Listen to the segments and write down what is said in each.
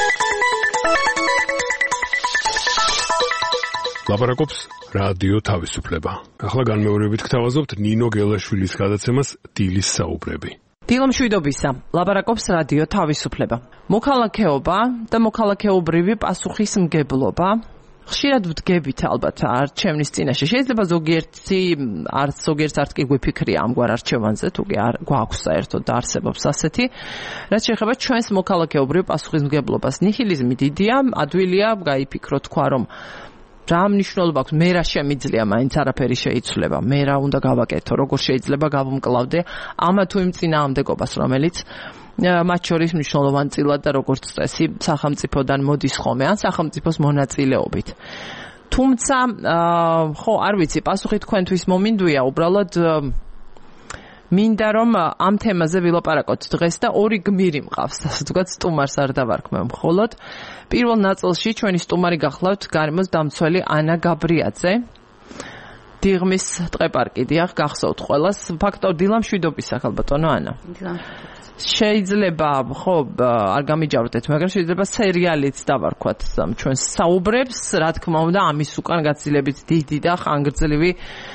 ლაპარაკობს რადიო თავისუფლება. ახლა განმეორებით გთავაზობთ ნინო გელაშვილის გადაცემას დილის საუბრები. დილომშვიდობისა, ლაპარაკობს რადიო თავისუფლება. მოქალაქეობა და მოქალაქეობრივი პასუხისმგებლობა ხშირად ვდგებით ალბათ არჩევნის წინაშე. შეიძლება ზოგიერთ არც კი გვიფიქრია ამგვარ არჩევანზე, თუ კი არ გვაქვს საერთოდ და არსებობს ასეთი. რაც შეეხება ჩვენს მოქალაქეობრივ პასუხისმგებლობას, ნიჰილიზმი დიდია, ადვილია გაიფიქრო თქვა რომ რა მნიშვნელობა აქვს, მე რა შემიძლია, მაინც არაფერი შეიცვლება, მე რა უნდა გავაკეთო, როგორ შეიძლება გავუმკლავდე ამა თუ იმ წინააღმდეგობას, რომელიც მათ შორის მნიშვნელოვანწილად და როგორც წესი სახელმწიფოდან მოდის ხოლმე, ან სახელმწიფოს მონაწილეობით. თუმცა, ხო, არ ვიცი, პასუხი თქვენთვის მომინდვია, უბრალოდ მინდა რომ ამ თემაზე ვილაპარაკოთ დღეს და ორი გმირი მყავს, ასე ვთქვათ, სტუმარს არ დავარქმევ მხოლოდ. პირველ ნაწილში ჩვენი სტუმარი გახლავთ გარემოს დამცველი ანა გაბრიაძე. დიღმის ტყეპარკი, დიახ, გახსოვთ ყველას. ფაქტობრივად დილამშვიდობისა, ხალბატონო ანა. შეიძლება, ხო, არ გამიჯავრდეთ, მაგრამ შეიძლება სერიალიც დავარქვათ ჩვენ საუბრებს, რა თქმა უნდა, ამის უკან გაცილებით დიდი და ხანგრძლივი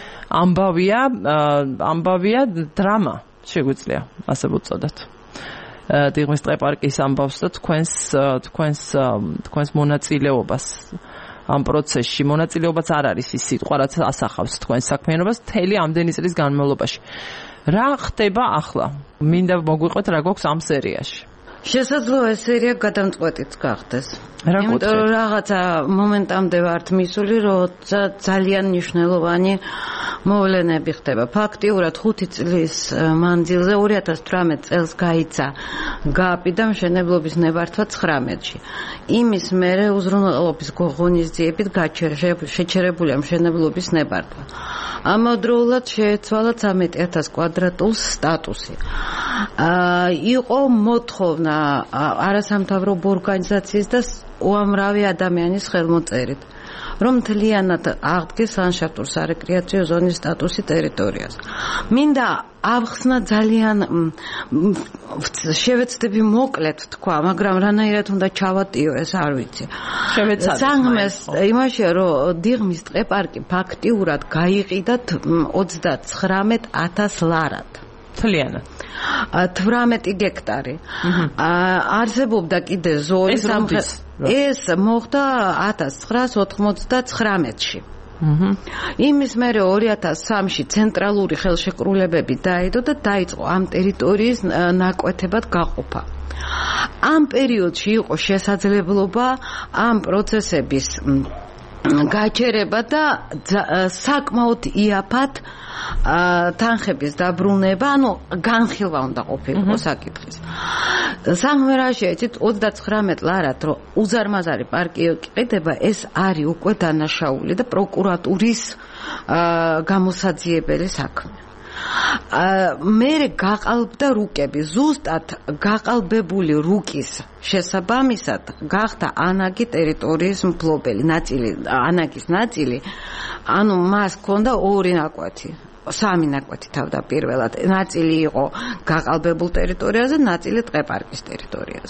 ამბავია დრამა, შეგვიძლია ასე ვუწოდოთ. დიღმის ტყეპარკის ამბავს და თქვენს მონაწილეობას ამ პროცესში. მონაწილეობაც არ არის ის სიტყვა, რაც ასახავს თქვენს საქმიანობას მთელი ამდენი წლის განმავლობაში. რა ხდება ახლა? მინდა მოგვიყვეთ რა გვაქვს ამ სერიაში. შესაძლოა ეს სერია გადამწყვეტიც გახდეს. იმიტომ რომ რაღაცა მომენტამდე ვართ მისული, როცა ძალიან მნიშვნელოვანი მოვლენები ხდება. ფაქტიურად 5 წლის მანძილზე 2018 წელს გაიცა გაპი და მშენებლობის ნებართვა 19-ში. იმის მერე უზრუნველყოფის ღონისძიებით შეჩერებულია მშენებლობის ნებართვა. ამავდროულად შეეცვალა 13,000 კვადრატულს სტატუსი. იყო მოთხოვნა არასამთავრობო ორგანიზაციის და უამრავი ადამიანის ხელმოწერით, რომ მთლიანად აღდგეს ლანდშაფტურ სარეკრეაციო ზონის სტატუსი ტერიტორიას. მინდა ავხსნა ძალიან შევეცდები მოკლედ თქვა, მაგრამ რანაირად უნდა ჩავატიო ეს არ ვიცი. საგმეს იმაშია, რომ დიღმის ტყეპარკი ფაქტიურად გაიყიდა 39,000 ლარად. მთლიანად 18 გექტარი. არსებობდა კიდე ზოლის ეს მოხდა 1999-ში. იმის მერე 2003-ში ცენტრალური ხელშეკრულებები დაედო და დაიწყო ამ ტერიტორიის ნაკვეთებად გაყოფა. ამ პერიოდში იყო შესაძლებლობა ამ პროცესების გაჩერება და საკმაოდ იაფად თანხების დაბრუნება, ანუ განხილვა უნდა ყოფილიყო საკითხის. საქმე შეეცით 39 ლარად, რომ უზარმაზარი პარკი იყიდება, ეს არის უკვე დანაშაული და პროკურატურის გამოსაძიებელი საქმე. მე გაყალბდა რუკები, ზუსტად გაყალბებული რუკის შესაბამისად გახდა ანაგი ტერიტორიის მფლობელი ნაწილი, ანაგის ნაწილი, ანუ მას ჰქონდა 2 ნაკვეთი. 3 ნაკვეთი თავდაპირველად. ნაწილი იყო გაყალბებულ ტერიტორიაზე, ნაწილი ტყეპარკის ტერიტორიაზე.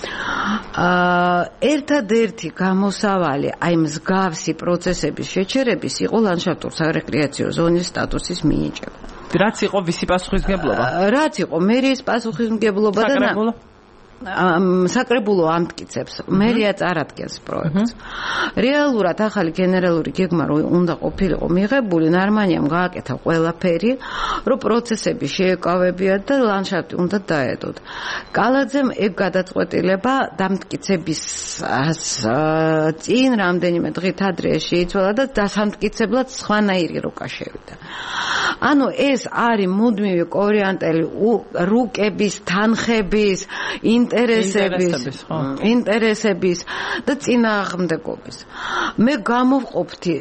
ერთადერთი გამოსავალი აი მსგავსი პროცესების შეჩერების იყო ლანდშაფტურ სარეკრეაციო ზონის სტატუსის მინიჭება. რაც იყო ვისი პასუხისმგებლობა? რაც იყო მერიის პასუხისმგებლობა და საკრებულო ამტკიცებს, მერია წარადგენს პროექტს. რეალურად ახალი გენერალური გეგმა უნდა ყოფილიყო მიღებული, ნარმანიამ გააკეთა ყველაფერი, რომ პროცესები შეეკავებიათ და ლანდშაფტი უნდა დაედოთ. კალაძემ ეგ გადაწყვეტილება დამტკიცების წინ რამდენიმე დღით ადრე შეიცვალა და დასამტკიცებლად სხვანაირი რუკა შევიდა. ანუ ეს არის მუდმივი კორიანტელი რუკების, თანხების, ინტერესების და წინააღმდეგობის. მე გამოვყოფთი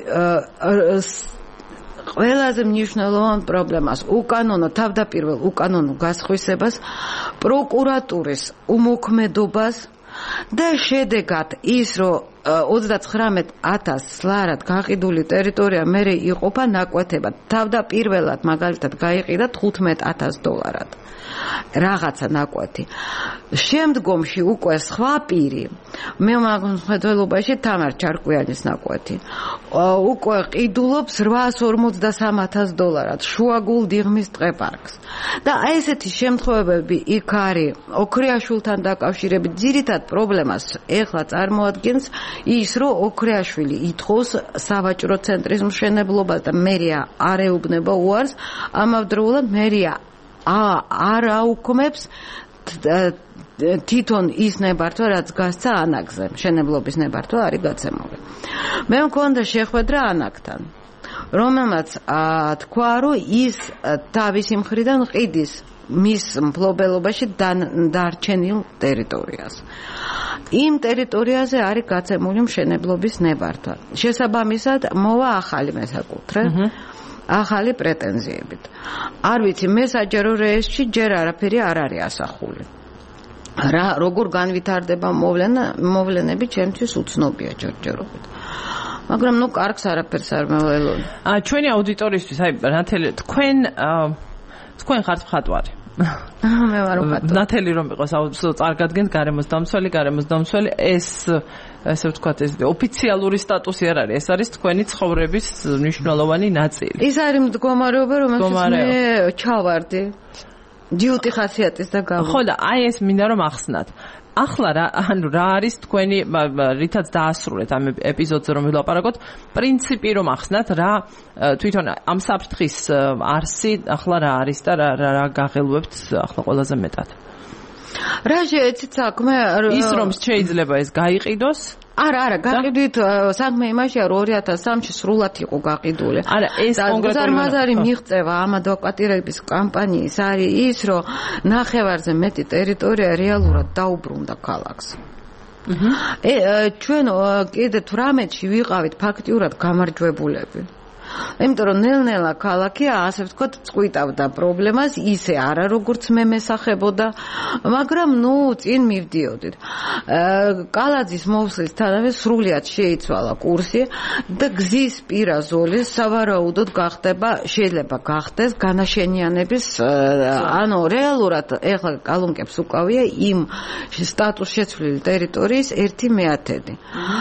ყველაზე მნიშვნელოვან პრობლემას, თავდაპირველ უკანონო გასხვისებას, პროკურატურის უმოქმედობას და შედეგად ის, რომ 39,000 ლარად გაყიდული ტერიტორია მერე იყოფა ნაკვეთებად. თავდაპირველად მაგალითად გაიყიდა $15,000 რაღაცა ნაკვეთი. შემდგომში უკვე სხვა პირი მე მაღლმხედველობაში თამარ ჩარკვიანის ნაკვეთი უკვე ყიდულობს $853 შუაგულ დიღმის ტყეპარკს და აი ესეთი შემთხვევები იქ არის ოქრიაშვილთან დაკავშირებით ძირითად პრობლემას ეხლა წარმოადგენს ის რომ ოქრიაშვილი ითხოვს სავაჭრო ცენტრის მშენებლობას და მერია არ ეუბნება უარს ამავდროულად მერია არ აუქმებს თვითონ ის ნებართვა რაც გასცა ანაკზე მშენებლობის ნებართვა არის გაცემული მე მქონდა შეხვედრა ანაკთან რომელმაც თქვა რომ ის თავისი მხრიდან ყიდის მის მფლობელობაში დარჩენილ ტერიტორიას იმ ტერიტორიაზე არის გაცემული მშენებლობის ნებართვა შესაბამისად მოვა ახალი მესაკუთრე ახალი პრეტენზიებით არ ვიცი მე საჯარო რეესტრში ჯერ არაფერი არ არის ასახული რა როგორ განვითარდება მოვლენები ჩემთვის უცნობია ჯერჯერობით მაგრამ ნუ კარგს არაფერს არ მეველოდი ჩვენი აუდიტორიისთვის აი ნათელი თქვენ ხართ მხატვარი მე ვარ მხატვარი ნათელი რომ იყოს წარგადგენთ გარემოს დამცველი ეს ასე ვთქვათ ეს ოფიციალური სტატუსი არ არის ეს არის თქვენი ცხოვრების მნიშვნელოვანი ნაწილი ის არის მდგომარეობა რომელსაც მე ჩავარდი ჯიუტი ხასიათის და გამო ხო და აი ეს მინდა რომ ახსნათ ახლა რა არის თქვენი რითაც დაასრულეთ ამ ეპიზოდზე რომ ვილაპარაკოთ პრინციპი რომ ახსნათ რა თვითონ ამ საფრთხის არსი ახლა რა არის და რა გაღელვებთ ახლა ყველაზე მეტად რა შეეცით საქმე ის რომ შეიძლება ეს გაიყიდოს არა გაყიდვით საქმე იმაშია რომ 2003-ში სრულად იყო გაყიდული არა ეს კონკრეტულად მაზარი მიღწევა ამ ადვოკატირების კამპანიის არის ის რომ ნახევარზე მეტი ტერიტორია რეალურად დაუბრუნდა ქალაქს ჩვენ კიდე 18-ში ვიყავით ფაქტიურად გამარჯვებულები იმიტომ რომ ნელ-ნელა ქალაქი ასე ვთქვათ წყვიტავდა პრობლემას ისე არა როგორც მე მესახებოდა მაგრამ ნუ წინ მივდიოდით კალაძის მოსვლისთანავე სრულიად შეიცვალა კურსი და გზის პირა ზოლი სავარაუდოდ გახდება შეიძლება გახდეს განაშენიანების ანუ რეალურად ეხლა კალუნკებს უკავია იმ სტატუს შეცვლილი ტერიტორიის 1/10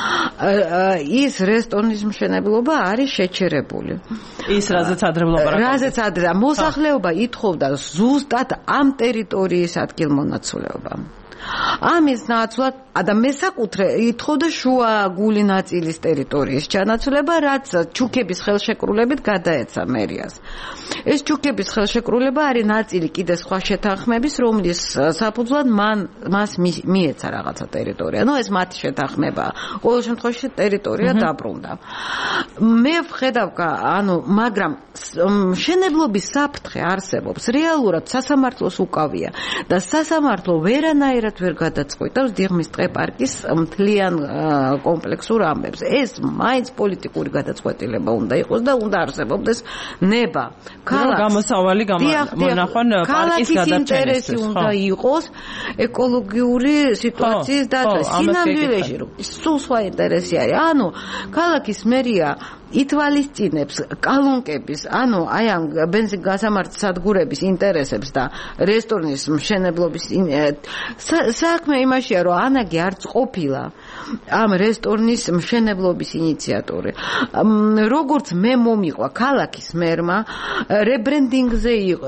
ის რესტორნის მშენებლობა არის შეჩერებული ის რაზეც ადრე ვლაპარაკობთ რაზეც ადრე მოსახლეობა ითხოვდა ზუსტად ამ ტერიტორიის ადგილმონაცვლეობა ამის ნაცვლად და მესაკუთრე ითხოვდა შუა გული ნაწილის ტერიტორიის ჩანაცვლება რაც ჩუქების ხელშეკრულებით გადაეცა მერიას ეს ჩუქების ხელშეკრულება არის ნაწილი კიდე სხვა შეთანხმების რომლის საფუძვლად მას მიეცა რაღაცა ტერიტორია ნუ ეს მათი შეთანხმებაა ყოველ შემთხვევაში ტერიტორია დაბრუნდა მე ვხედავ ანუ მაგრამ მშენებლობის საფრთხე არსებობს რეალურად სასამართლოს უკავია და სასამართლო ვერანაირად ვერ გადაწყვეტავს დიღმის ტყეპარკის მთლიან კომპლექსურ ამბებს ეს მაინც პოლიტიკური გადაწყვეტილება უნდა იყოს და უნდა არსებობდეს ნება გამოსავალი მონახონ პარკის ინტერესი უნდა იყოს ეკოლოგიური სიტუაციის დაცვა სინამდვილეში სულ სხვა ინტერესი არის ანუ ქალაქის მერია ითვალისწინებს კალუნკების ანუ აი ამ ბენზინგასამართი სადგურების ინტერესებს და რესტორნის მშენებლობის საქმე იმაშია რომ ანაგი არც ყოფილა ამ რესტორნის მშენებლობის ინიციატორი როგორც მე მომიყვა ქალაქის მერმა რებრენდინგზე იყო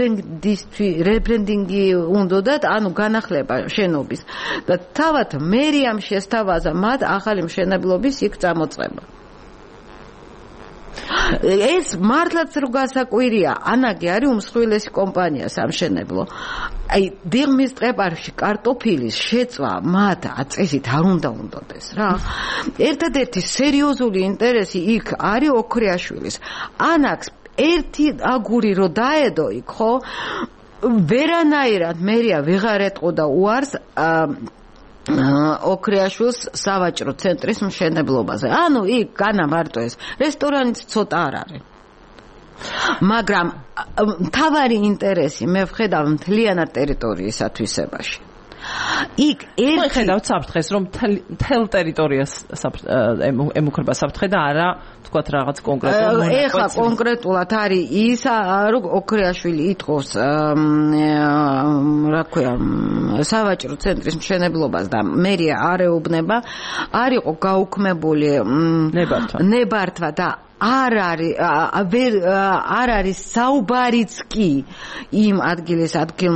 რებრენდინგი უნდათ ანუ განახლება შენობის და თავად მერიამ შესთავაზა მათ ახალი მშენებლობის იქ წამოწყება ეს მართლაც რო გასაკვირია ანაგი არის უმსხვილესი კომპანია სამშენებლო აი დიღმის ტყეპარკში კარტოფილის შეწვა მათ აწესით არ უნდადეს რა ერთადერთი სერიოზული ინტერესი იქ არის ოქრიაშვილის ანაკს ერთი აგური რო დაედო იქ ხო ვერანაირად მერია ვეღარ ეტყოდა უარს ოქრიაშვილს სავაჭრო ცენტრის მშენებლობაზე. ანუ იქ განამარტო ეს რესტორანიც ცოტა არ არის. მაგრამ მთავარი ინტერესი მე ვხედავ მთლიანად ტერიტორიის ათვისებაში. იქ ერთი ხედავთ საფრთხეს რომ მთელ ტერიტორიას ემუქრება საფრთხე და არა თქვათ რაღაც კონკრეტულ ეხლა კონკრეტულად არის ის რომ ოქრიაშვილი ითხოვს რა ქვია სავაჭრო ცენტრის მშენებლობას და მერია არ ეუბნება არ იყო გაუქმებული ნებართვა და არ არის საუბარიც კი იმ ადგილის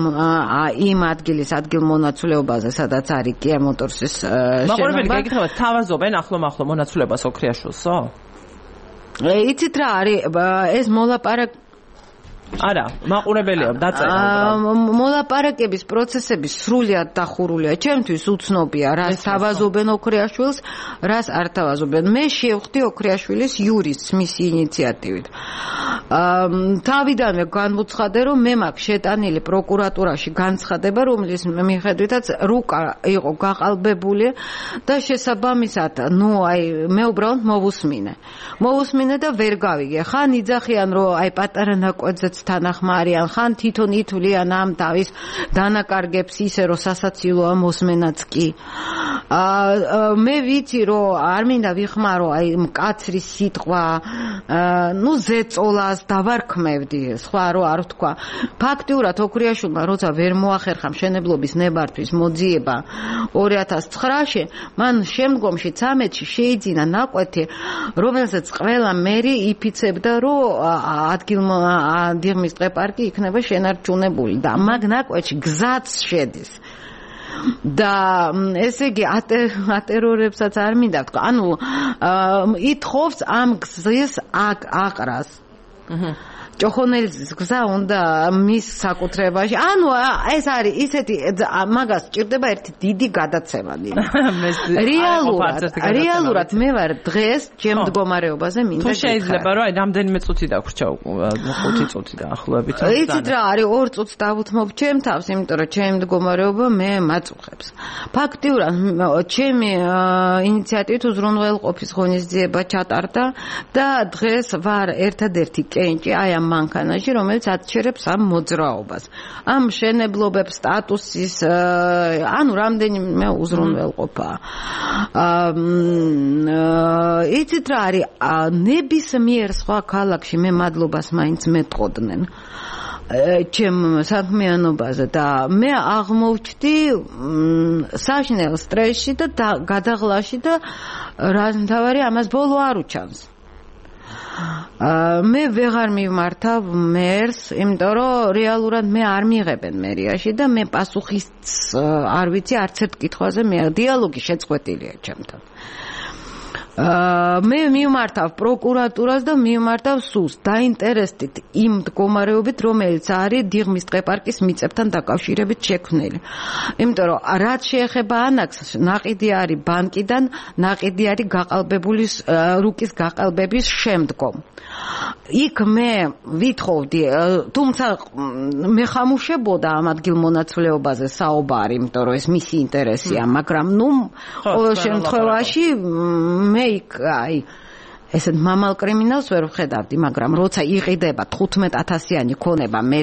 ადგილმონაცვლეობაზე, სადაც არის Kia Motors-ის შენობა. მაყურებელი გეკითხებათ, თავაზობენ ახლო მონაცვლეობას ოქრიაშვილსო? იცით რა არის ეს მოლაპარაკება არა, მაყურებელია დაწერა. მოლაპარაკების პროცესები სრულიად დახურულია. ჩემთვის უცნობია, რას თავაზობენ ოქრიაშვილს, რას არ თავაზობენ. მე შევხვდი ოქრიაშვილის იურისტს მისი ინიციატივით. თავიდანვე განუცხადე, რომ მე მაქვს შეტანილი პროკურატურაში განცხადება, რომლის მიხედვითაც რუკა იყო გაყალბებული და შესაბამისად, მე უბრალოდ მოვუსმინე და ვერ გავიგე. ხან იძახიან, რომ აი პატარა ნაკვეთზეც თანახმარიან, ხან თვითონ ითვლიან ამ თავის დანაკარგებს ისე, რომ სასაცილოა მოსმენაც კი. მე ვიცი, რომ არ მინდა ვიხმარო აი მკაცრის სიტყვა, ზეწოლას დავარქმევდი, სხვა რო არ ვთქვა. ფაქტიურად ოქრიაშვილმა როცა ვერ მოახერხა მშენებლობის ნებართვის მოძიება 2009-ში, მან შემდგომში 13-ში შეიძინა ნაკვეთი, რომელზეც ყველა მერი იფიცებდა, რომ დიღმის ტყეპარკი იქნება შენარჩუნებული და მაგ ნაკვეთში გზაც შედის. და ესე იგი ატერორებსაც არ მინდა ვთქვა. ანუ ითხოვს ამ გზის აყრას. ჭოხონელის გზა უნდა მის საკუთრებაში. ანუ ეს არის ისეთი მაგას ჭირდება ერთი დიდი გადაცემა. რეალურად მე ვარ დღეს ჩემ მდგომარეობაზე მინდა. თუ შეიძლება რომ აი რამდენიმე წუთი დაგვრჩა 5 წუთი დაახლოებით. იცით რა არის 2 წუთს დავუთმობ ჩემ თავს, იმიტომ რომ ჩემი მდგომარეობა მე მაწუხებს. ფაქტიურად ჩემი ინიციატივით უზრუნველყოფის ღონისძიება ჩატარდა და დღეს ვარ ერთადერთი კენჭი აი ამ მანქანაში, რომელიც აცერებს ამ მოძრაობას. ამ მშენებლობებს სტატუსის, ანუ რამდენიმე უზრუნველყოფა. იცით რა არის, ნებისმიერ სხვა ქალაქში მე მადლობას მაინც მეტყოდნენ. ჩემ საქმიანობაზე და მე აღმოჩნდი საშინელ სტრესში და გადაღლაში და რაზმთავარი ამას ბოლო არ უჩანს. მე ვეღარ მივმართავ მერს, იმიტომ რომ რეალურად მე არ მიიღებენ მერიაში და მე პასუხის არ ვიცი არც ერთ კითხვაზე, მე დიალოგი შეწყვეტილია ჩემთან. მე მივმართავ პროკურატურას და მივმართავ სულს დაინტერესდით იმ მდგომარეობით, რომელიც არის დიღმის ტყეპარკის მიწებთან დაკავშირებით შექმნილი. იმიტომ რომ რაც შეეხება ანაქსს, ნაყიდი არის ბანკიდან, ნაყიდი არის გაყალბებული რუკის გაყალბების შემდგომ. იქ მე ვითხოვდი, თუმცა მე ხამუშებოდა ამ ადგილმონაცვლეობაზე საუბარი, იმიტომ რომ ეს მისი ინტერესია, მაგრამ ყოველ შემთხვევაში მე იქ აი ესეთ მამალ კრიმინალს ვერ ვხედავდი, მაგრამ როცა იყიდება 15,000-იანი ქონება, მე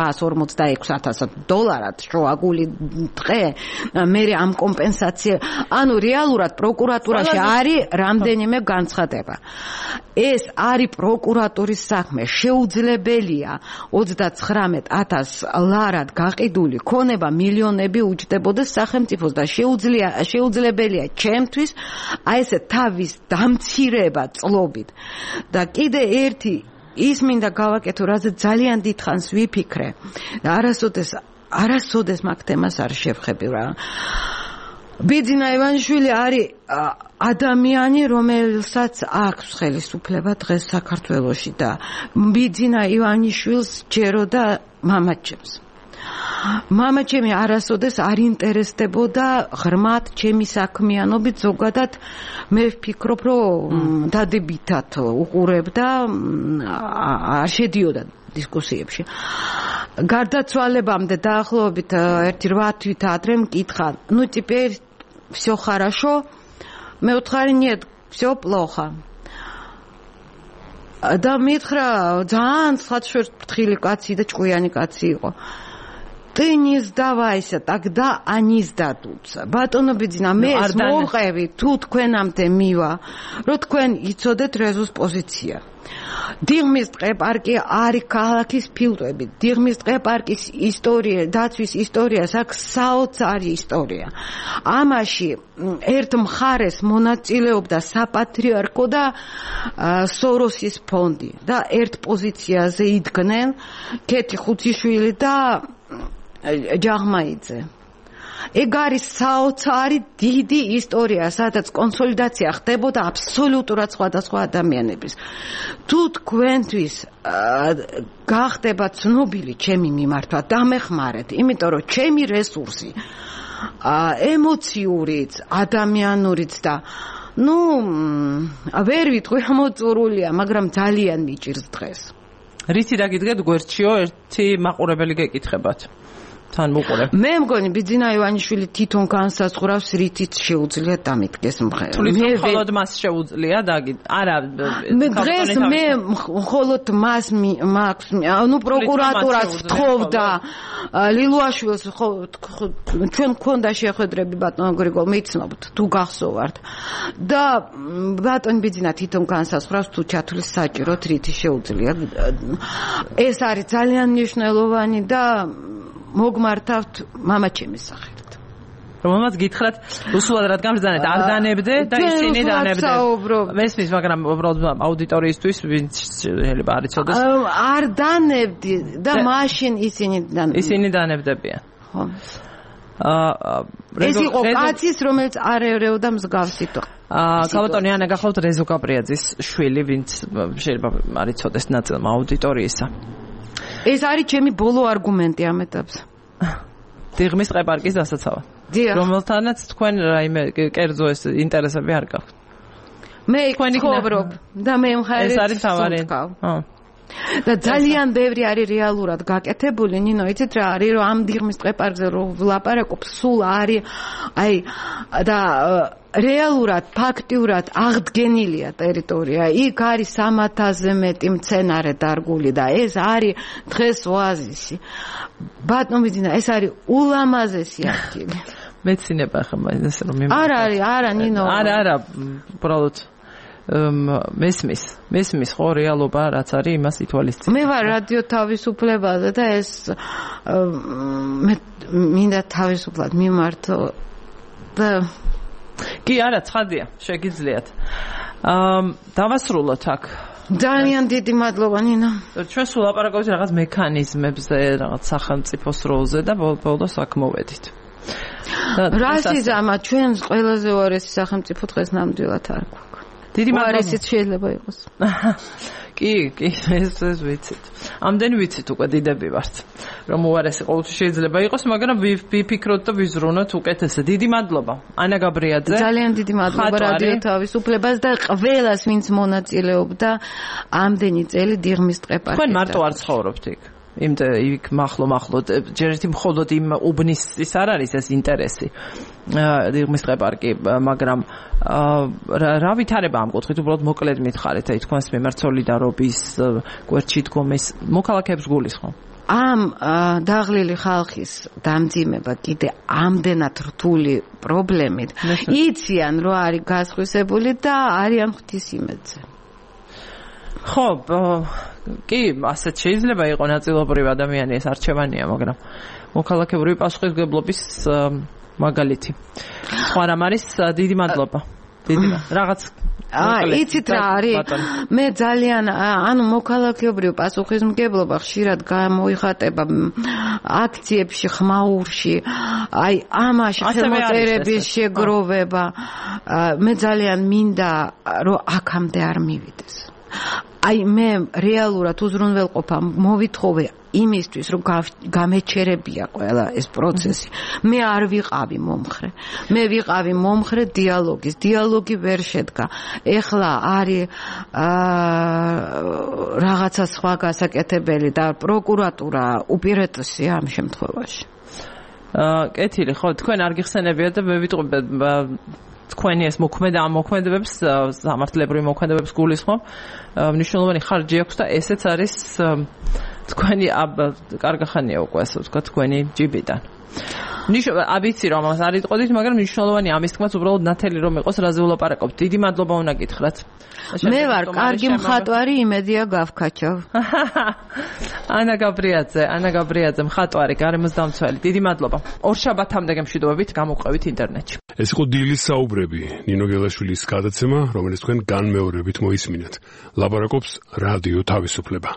$826,000 შოაგული დღე, მე ამ კომპენსაცია, ანუ რეალურად პროკურატურაში არის რამდენიმე განცხადება. ეს არის პროკურატურის საქმე, შეუძლებელია 39,000 ლარად გაყიდული ქონება მილიონები უჯდებოდეს სახელმწიფოს და შეუძლებელია ჩემთვის აი ესე თავის დამცირება და კიდე ერთი ის მინდა გავაკეთო, რაზე ძალიან დიდხანს ვიფიქრე. არასოდეს მაგ თემას არ შევხები რა. ბიძინა ივანიშვილი არის ადამიანი, რომელსაც აქვს ხელისუფლება დღეს საქართველოში და ბიძინა ივანიშვილს ჯეროდა მამაჩემს. მამაჩემი არასოდეს არ ინტერესდებოდა ღრმად ჩემი საქმიანობით, ზოგადად მე ვფიქრობ, რომ დადებითად უყურებდა, არ შედიოდა დისკუსიებში. გარდაცვალებამდე დაახლოებით 1-8 თვით ადრე მკითხა, теперь всё хорошо, მე ვთხარი нет, всё плохо. და მითხრა ძალიან ხათშორ ფრთხილი კაცი და ჭკვიანი კაცი იყო. ты не сдавайся, тогда они сдадутся. Ბატონო ბიძინა, მე ეს მოვყევი, თუ თქვენამდე მივა, რომ თქვენ იცოდეთ რეზუს პოზიცია. დიღმის ტყეპარკი არის ქალაქის ფილტვები. დიღმის ტყეპარკის ისტორია, დაცვის ისტორიას აქვს საოცარი ისტორია. ამაში ერთ მხარეს მონაწილეობდა საპატრიარქო და სოროსის ფონდი და ერთ პოზიციაზე იდგნენ ქეთი ხუციშვილი და ჯაღმაიძე. ეგ არის საოცარი დიდი ისტორია, სადაც კონსოლიდაცია ხდებოდა აბსოლუტურად სხვადასხვა ადამიანების. თუ თქვენთვის გახდება ცნობილი ჩემი მიმართვა, დამეხმარეთ, იმიტომ რომ ჩემი რესურსი ემოციურიც, ადამიანურიც და ვერ ვიტყვი მოწურულია, მაგრამ ძალიან მიჭირს დღეს. რითი დაგიდგეთ გვერდშიო ერთი მაყურებელი გეკითხებათ. თან მოყურე. მე მგონი ბიძინა ივანიშვილი თვითონ განსაზღვრავს რითიც შეუძლია დამიდგეს მხარე. მე მხოლოდ მას შეუძლია არა დღეს მე მხოლოდ მას მაქვს პროკურატურას ვთხოვდა ლილუაშვილს ჩვენ გქონდა შეხვედრები ბატონ გრიგოლ მეცნობთ თუ გახსოვართ და ბატონ ბიძინა თვითონ განსაზღვრავს თუ ჩათვლის საჭიროთ რითი შეუძლია. ეს არის ძალიან მნიშვნელოვანი და მოგმართავთ მამაჩემის სახელით. რომელმაც გითხრათ უსულად რადგან ბრძანეთ არ დანებდე და ისინი დანებდნენ. მესმის, მაგრამ უბრალოდ აუდიტორიისთვის ვინც შეიძლება არ იცოდეს. არ დანებდი და მაშინ ისინი დანებდებიან. ხო. ეს იყო კაცის, რომელიც არ ერეოდა მსგავსი თქო. ქალბატონი ანა გახლავთ რეზო გაბრიაძის შვილი, ვინც შეიძლება არ იცოდეს ნაწილმა აუდიტორიისა. ეს არის ჩემი ბოლო არგუმენტი ამ ეტაპზე. დიღმის ტყეპარკის დასაცავად. რომელთანაც თქვენ რაიმე კერძო ეს ინტერესები არ გაქვთ. მე ვცხოვრობ და მე მხარეს ეს არის თავარი. და ძალიან ბევრი არის რეალურად გაკეთებული. ნინო, იცით რა არის, რომ ამ დიღმის ტყეპარკზე რო ვლაპარაკობ, სულ არის და რეალურად, ფაქტიურად აღდგენილია ტერიტორია. იქ არის 300-ზე მეტი მცენარე დარგული და ეს არის დღეს ოაზისი. ბატონ ბიძინა, ეს არის ულამაზესი ადგილი. მეცინება ხომ ეს რომ არა ნინო. არა, უბრალოდ მესმის ხო რეალობა რაც არის იმას ითვალისწინებს. მე ვარ რადიო თავისუფლებაზე და ეს მე მინდა თავისუფლად მიმართო და კი არა ცხადია შეგიძლიათ. დავასრულოთ აქ. ძალიან დიდი მადლობა ნინო. ჩვენ სულ ლაპარაკობთ რაღაც მექანიზმებზე, რაღაც სახელმწიფოს როლზე და ბოლოს აქ მოვედით. რასიზმა ჩვენს ყველაზე უარესი სახელმწიფო დღეს ნამდვილად არ გვაქვს. დიდი მადლობა. ესეც შეიძლება იყოს. კი, ეს ვიცით. ამდენ ვიცით უკვე დიდები ვართ. რომ უარესი ყოველთვის შეიძლება იყოს, მაგრამ ვიფიქროთ და ვიზრუნოთ უკეთესად. დიდი მადლობა. ანა გაბრიაძე. ძალიან დიდი მადლობა რადიო თავისუფლებას და ყველას, ვინც მონაწილეობდა ამდენი წელი დიღმის ტყეპარკში. თქვენ მარტო არ ცხოვრობთ იქ. იქ მახლო ჯერ ერთი მხოლოდ იმ უბნის ის არ არის ეს ინტერესი დიღმის ტყეპარკი, მაგრამ რა ვითარება ამ კუთხით უბრალოდ მოკლედ მითხარით, აი თქვენს მიმართ სოლიდარობის გვერდში დგომის მოქალაქეებს გულისხმობ. ამ დაღლილი ხალხის დამძიმება კიდე ამდენად რთული პრობლემით იციან რომ არის გასხვისებული და არიან ღვთის იმედზე. ხო, კი, ასეთ შეიძლება იყოს ნაწილობრივ ადამიანი ეს არჩევანია, მაგრამ მოქალაქეური პასუხისმგებლობის მაგალითი. სხვა რამ არის, დიდი მადლობა. რაღაც იცით რა არის? მე ძალიან მოქალაქეობრივ პასუხისმგებლობა ხშირად გამოიხატება აქციებში, ხმაურში, აი ამაში ხელმოწერების შეგროვება. მე ძალიან მინდა რომ აქამდე არ მივიდეს. აი მე რეალურად უზრუნველყოფა მოვითხოვე იმისთვის რომ გამეჩერებია ყველა ეს პროცესი. მე არ ვიყავი მომხრე. მე ვიყავი მომხრე დიალოგის. დიალოგი ვერ შედგა. ეხლა არის რაღაცა სხვა გასაკეთებელი და პროკურატურა უპირატესია ამ შემთხვევაში. კეთილი, ხო, თქვენ არ გიხსენებიათ და მე ვიტყვი თქვენი ეს მოქმედებებს, სამართლებრივ მოქმედებებს გულისხმობ. მნიშვნელოვანი ხარჯი აქვს და ესეც არის თქვენი კარგახანია უკვე ასე ვთქვა თქვენი ჯიბიდან. აბიცი რომ ამას არ იტყოდით, მაგრამ მნიშვნელოვანი ამის თქმაც უბრალოდ ნათელი რომ იყოს რაზე ვლაპარაკობთ. დიდი მადლობა უნდა გითხრათ. მე ვარ კარგი მხატვარი, იმედია გავქაჩავ. ანა გაბრიაძე მხატვარი, გარემოს დამცველი. დიდი მადლობა. ორშაბათამდე გემშვიდობებით გამოყვებით ინტერნეტში. ეს იყო დილის საუბრები, ნინო გელაშვილის გადაცემა, რომელიც თქვენ განმეორებით მოისმინეთ. ლაპარაკობს რადიო თავისუფლება.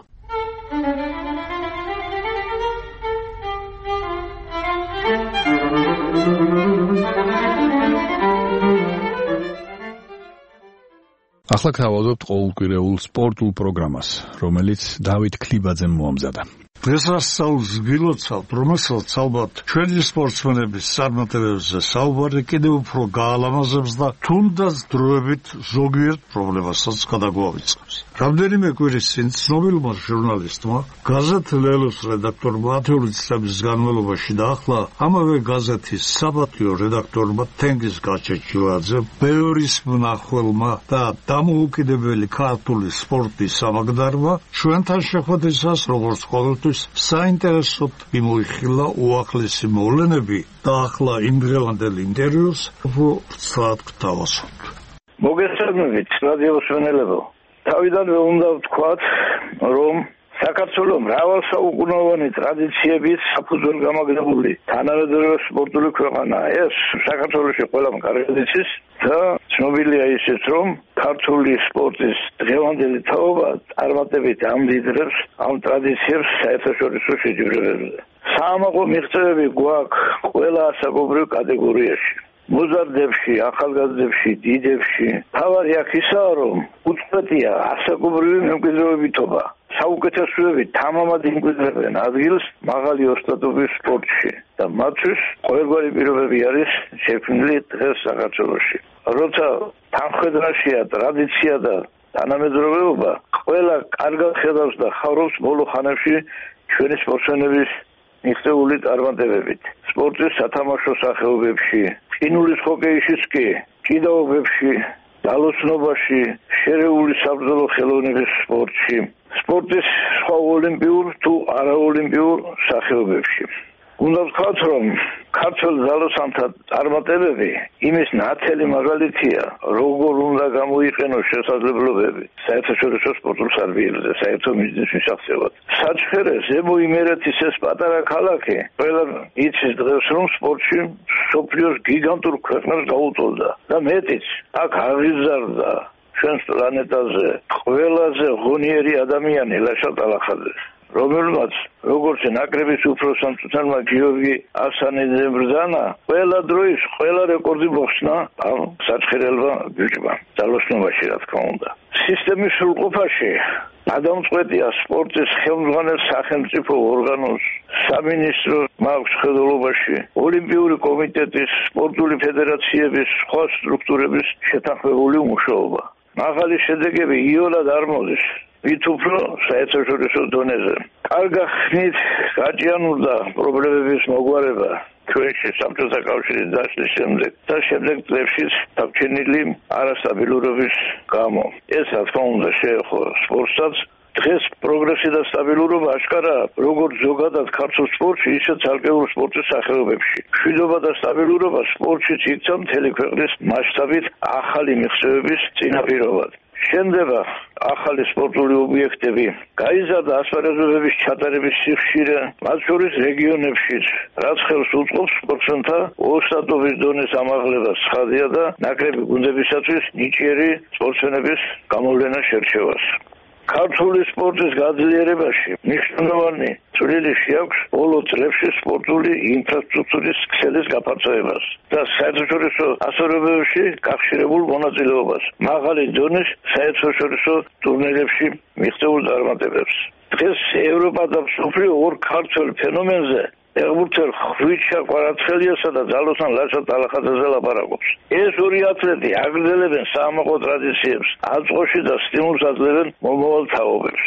ახლა გავავზობთ ყოველკვირეულ სპორტულ პროგრამას, რომელიც დავით ქლიბაძემ მოამზადა. დღესასწაულს გილოცავთ, რომელსაც ალბათ ჩვენი სპორტსმენების წარმატებებზე საუბარი კიდევ უფრო გაალამაზებს და თუნდაც დროებით ზოგიერთ პრობლემასაც გადაგვავიწყებს. რამდენიმე კვირის წინ ცნობილმა ჟურნალისტმა, გაზეთ ლელოს რედაქტორმა 10 წლების განმავლობაში და ახლა ამავე გაზეთის საპატიო რედაქტორმა თენგიზ გაჩეჩილაძემ, ბევრის მნახველმა და დამოუკიდებელი ქართული სპორტის სამაგდარმა ჩვენთან შეხვედრისას როგორც ყოველთვის საინტერესოდ მიმოიხილა უახლესი მოვლენები და ახლა იმ დღევანდელ ინტერვიუს ვრცლად გთავაზობთ. მოგესალმებით რადიო მსმენელებო. თავიდანვე უნდა ვთქვათ, რომ საქართველოს მრავალსაუკუნოვანი ტრადიციებით საფუძველ გამაგრებული თანამედროვე სპორტული ქვეყანაა. ეს საქართველოში ყველამ კარგად იცის და ცნობილია ისიც, რომ ქართული სპორტის დღევანდელი თაობა წარმატებით ამდიდრებს ამ ტრადიციებს საერთაშორისო შეჯიბრებებზე. საამაყო მიღწევები გვაქვს ყველა ასაკობრივ კატეგორიაში. მოზარდებში, ახალგაზრდებში, დიდებში. თავარი აქ ისაა, რომ უწყვეტია ასაკობრივი მემკვიდრეობითობა. საუკეთესოები თამამად იმკვიდრებენ ადგილს მაღალი ოსტატობის სპორტში და მათთვის ყოველგვარი პირობები არის შექმნილი დღეს საქართველოში. როცა თანხმედრაშია ტრადიცია და თანამედროვეობა, ყველა კარგად ხედავს და ხარობს ბოლო ხანებში ჩვენი სპორტსმენების მიღწეული წარმატებებით. სპორტის სათამაშო სახეობებში, ყინულის ჰოკეიშიც კი, ჭიდაობებში, ძალოსნობაში, შერეული საბრძოლო ხელოვნების სპორტში, სპორტის სხვა ოლიმპიურ თუ არაოლიმპიურ სახეობებში. უნდა ვთქვათ, რომ ქართველ ძალოსანთა წარმატებები იმის ნათელი მაგალითია, როგორ უნდა გამოიყენოს შესაძლებლობები საერთაშორისო სპორტულ სარბიელზე, საერთო მიზნის მისაღწევად. საჩხერე, ზემო იმერეთის ეს პატარა ქალაქი, ყველა იცის დღეს, რომ სპორტში მსოფლიოს გიგანტურ ქვეყნებს გაუტოლდა და მეტიც, აქ აღიზარდა ჩვენს პლანეტაზე ყველაზე ღონიერი ადამიანი ლაშა ტალახაძე, რომელმაც როგორც ნაკრების უფროსამწვრთნელმა გიორგი ასანიძემ ბრძანა, ყველა დროის ყველა რეკორდი მოხსნა ამ საჩხერელმა ბიჭმა ძალოსნობაში, რა თქმა უნდა. სისტემის სრულყოფაში გადამწყვეტია სპორტის ხელმძღვანელ სახელმწიფო ორგანოს, სამინისტროს მაქვს ხედულობაში, ოლიმპიური კომიტეტის, სპორტული ფედერაციების, სხვა სტრუქტურების შეთანხმებული მუშაობა. მაღალი შედეგები იოლად არ მოდის, ვით უფრო საერთაშორისო დონეზე. კარგა ხნით გაჭიანურდა პრობლემების მოგვარება ჩვენში საბჭოთა კავშირის დაშლის შემდეგ და შემდეგ წლებშიც დაგჩენილი არასტაბილურობის გამო. ეს რა თქმა უნდა შეეხო სპორტსაც. დღეს პროგრესი და სტაბილურობა აშკარაა როგორც ზოგადად ქართულ სპორტში, ისე ცალკეულ სპორტის სახეობებში. მშვიდობა და სტაბილურობა სპორტშიც იქცა მთელი ქვეყნის მასშტაბით ახალი მიღწევების წინაპირობად. შენდება ახალი სპორტული ობიექტები, გაიზარდა ასპარეზობების ჩატარების სიხშირე, მათ შორის რეგიონებშიც, რაც ხელს უწყობს სპორტსმენთა ოსტატობის დონის ამაღლებას, ცხადია და ნაკრები გუნდებისათვის ნიჭიერი სპორტსმენების გამოვლენას შერჩევას. ქართული სპორტის გაძლიერებაში მნიშვნელოვანი წვლილი შეაქვს ბოლო წლებში სპორტული ინფრასტრუქტურის ქსელის გაფართოებას და საერთაშორისო ასპარეზობებში გახშირებულ მონაწილეობას, მაღალი დონის საერთაშორისო ტურნირებში მიღწეულ წარმატებებს. დღეს ევროპა და მსოფლიო ორ ქართველ ფენომენზე ფეხბურთელ ხვიჩა კვარაცხელიასა და ძალოსან ლაშა ტალახაძეზე ლაპარაკობს. ეს ორი ათლეტი აგრძელებენ საამაყო ტრადიციებს, აწყოში და სტიმულს აძლევენ მომავალ თაობებს.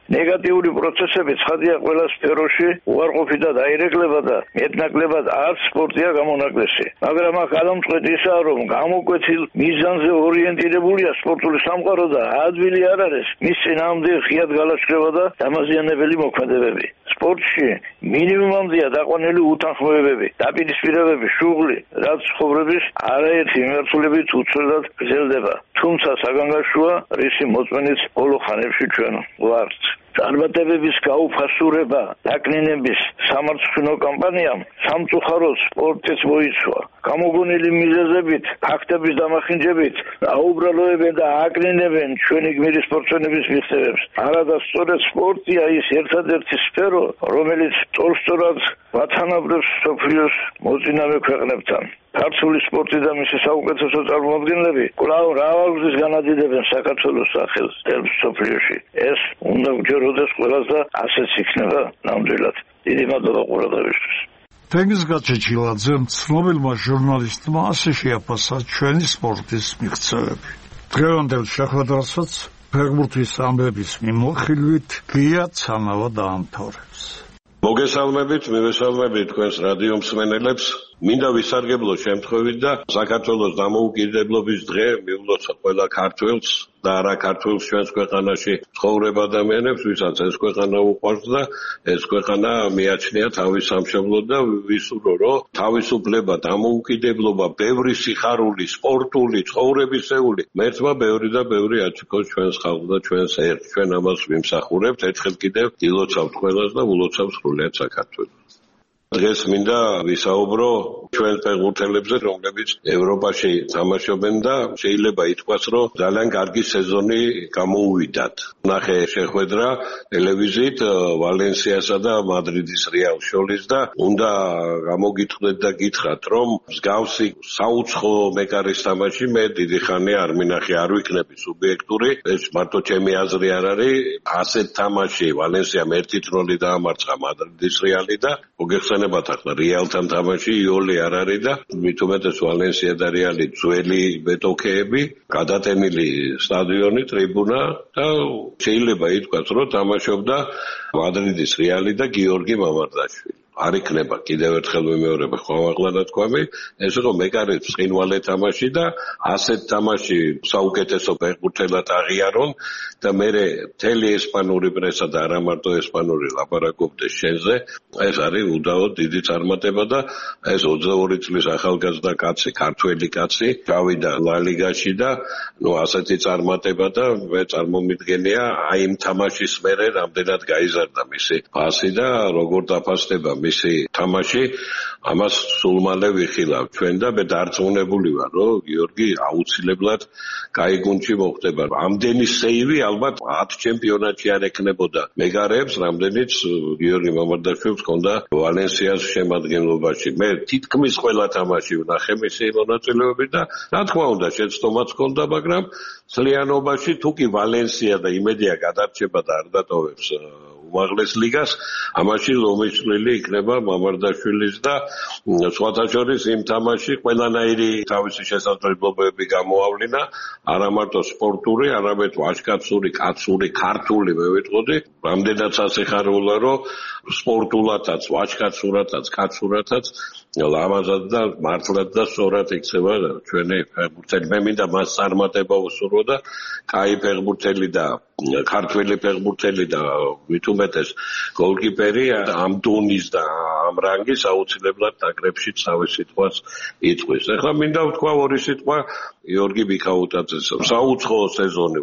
ნეგატიური პროცესები ცხადია ყველა სფეროში უარყოფი და დაირეკლება და მეტნაკლებად არც სპორტია გამონაკლისი. მაგრამ აქ გადამწყვეტ ისაა, რომ გამოკვეთილ მიზანზე ორიენტირებულია სპორტული სამყარო და ადვილი არ არის მის წინააღმდეგ ღიად გალაშქრება და დამაზიანებელი მოქმედებები. სპორტში მინიმუმამდეა დაყვანილი უთანხმოებები, დაპირისპირებები, შუღლი, რაც ცხოვრების არაერთი მიმართულებით უცვლელად გრძელდება. თუმცა საგანგაშოა რისი მოწმენით ბოლო ხანებში ჩვენ ვართ. წარმატებების გაუფასურება დაკნინების სამარცხვინო კამპანიამ სამწუხაროდ სპორტის მოიცვა. გამოგონილი მიზეზებით, ფაქტების დამახინჯებით აუბრალოებენ და აკნინებენ ჩვენი გმირი სპორტსმენების მიღწევებს. არადა სწორედ სპორტია ის ერთადერთი სფერო, რომელიც სწორად ვათანაბრებს მსოფლიოს მოწინავე ქვეყნებთან. ქართული სპორტი და მისი საუკეთესო წარმომადგენლები კვლავ რავალგზის განადიდებენ საქართველოს სახელს მსოფლიოში. ეს უნდა გჯეროდეს ყველას და ასეც იქნება ნამდვილად. დიდი მადლობა ყურადღებისთვის. თენგიზ გაჩეჩილაძე ცნობილმა ჟურნალისტმა ასე შეაფასა ჩვენი სპორტის მიღწევები. დღევანდელ შეხვედრასაც ფეხბურთის ამბების მიმოხილვით გია ცანავა დაამთავრებს. მოგესალმებით, მივესალმებით თქვენს რადიო მსმენელებს. მინდა ვისარგებლო შემთხვევით და საქართველოს დამოუკიდებლობის დღე მივლოცო ყველა ქართველს და არა ქართველს ჩვენს ქვეყანაში ცხოვრებ ადამიანებს, ვისაც ეს ქვეყანა უყვარს და ეს ქვეყანა მიაჩნია თავის სამშობლოდ და ვისურვო, რომ თავისუფლება, დამოუკიდებლობა, ბევრი სიხარული, სპორტული, ცხოვრებისეული, მერთმა ბევრი და ბევრი აჩქოს ჩვენს ხალხს და ჩვენს ერთ. ჩვენ ამას ვიმსახურებთ, ერთხელ კიდევ ვილოცავთ ყველას და ვილოცავთ სრულიად საქართველოს. დღეს მინდა ვისაუბრო ჩვენ ფეხბურთელებზე, რომლებიც ევროპაში თამაშობენ და შეიძლება ითქვას, რომ ძალიან კარგი სეზონი გამოუვიდათ. ნახე შეხვედრა ტელევიზიით ვალენსიასა და მადრიდის რეალს შორის და უნდა გამოგიტყდეთ და გითხრათ, რომ მსგავსი საუცხო მეკარის თამაში მე დიდი ხანი არ მინახე, არ ვიქნები სუბიექტური. ეს მარტო ჩემი აზრი არ არის. ასეთ თამაში ვალენსიამ 1-0 დაამარცხა მადრიდის რეალი და მოგეხსენებათ ახლა რეალთან თამაში იოლი არ არის და მით უმეტეს ვალენსია და რეალი ძველი მეტოქეები, გადატენილი სტადიონი, ტრიბუნა და შეიძლება ითქვას, რომ თამაშობდა მადრიდის რეალი და გიორგი მამარდაშვილი. არ იქნება კიდევ ერთხელ ვიმეორებ ხმამაღლა თქვამი, ეს იყო მეკარის ბრწყინვალე თამაში და ასეთ თამაში საუკეთესო ფეხბურთელად აღიარონ და მე მთელი ესპანური პრესა და არა მარტო ესპანური ლაპარაკობდეს შენზე. ეს არის უდაოდ დიდი წარმატება და ეს 22 წლის ახალგაზრდა კაცი, ქართველი კაცი გავიდა ლა ლიგაში და ასეთი წარმატება და მე წარმომიდგენია აი იმ თამაშის მერე რამდენად გაიზარდა მისი ფასი და როგორ დაფასდება მისი თამაში, ამას სულ მალე ვიხილავ ჩვენ და მე დარწმუნებული ვარ, რომ გიორგი აუცილებლად კაი გუნდში მოხვდება. ამდენი სეივი ალბათ 10 ჩემპიონატში არ ეკნებოდა მეგარეებს, რამდენიც გიორგი მამარდაშვილს ჰქონდა ვალენსიას შემადგენლობაში. მე თითქმის ყველა თამაში ვნახე მისი მონაწილეები და რა თქმა უნდა შეცდომაც ჰქონდა, მაგრამ სლიანობაში თუ კი ვალენსია და იმედია გადარჩება და არ დატოვებს უმაღლეს ლიგას, ამაში ლომისვლილი იქნება მამარდაშვილის და სხვათა შორის იმ თამაში ყველანაირი თავისი შესაძლებლობები გამოავლინა, არა მარტო სპორტული, არამედ ვაჟკაცური, კაცური, ქართული მე ვიტყოდი, რამდენად სასიხარულო, რომ სპორტულათაც, ვაჟკაცურათაც, კაცურათაც ლამაზად და მართლად და სწორად იქცევა ჩვენი ფეხბურთელი. მე მინდა მას წარმატება უსურვო და კაი ფეხბურთელი და ქართველი ფეხბურთელი და მით უმეტეს გოლკიპერი ამ დონის და ამ რანგის აუცილებლად ნაკრებში თავის სიტყვას იტყვის. ეხლა მინდა ვთქვა ორი სიტყვა გიორგი ბიქაუტაძეს. საუცხო სეზონი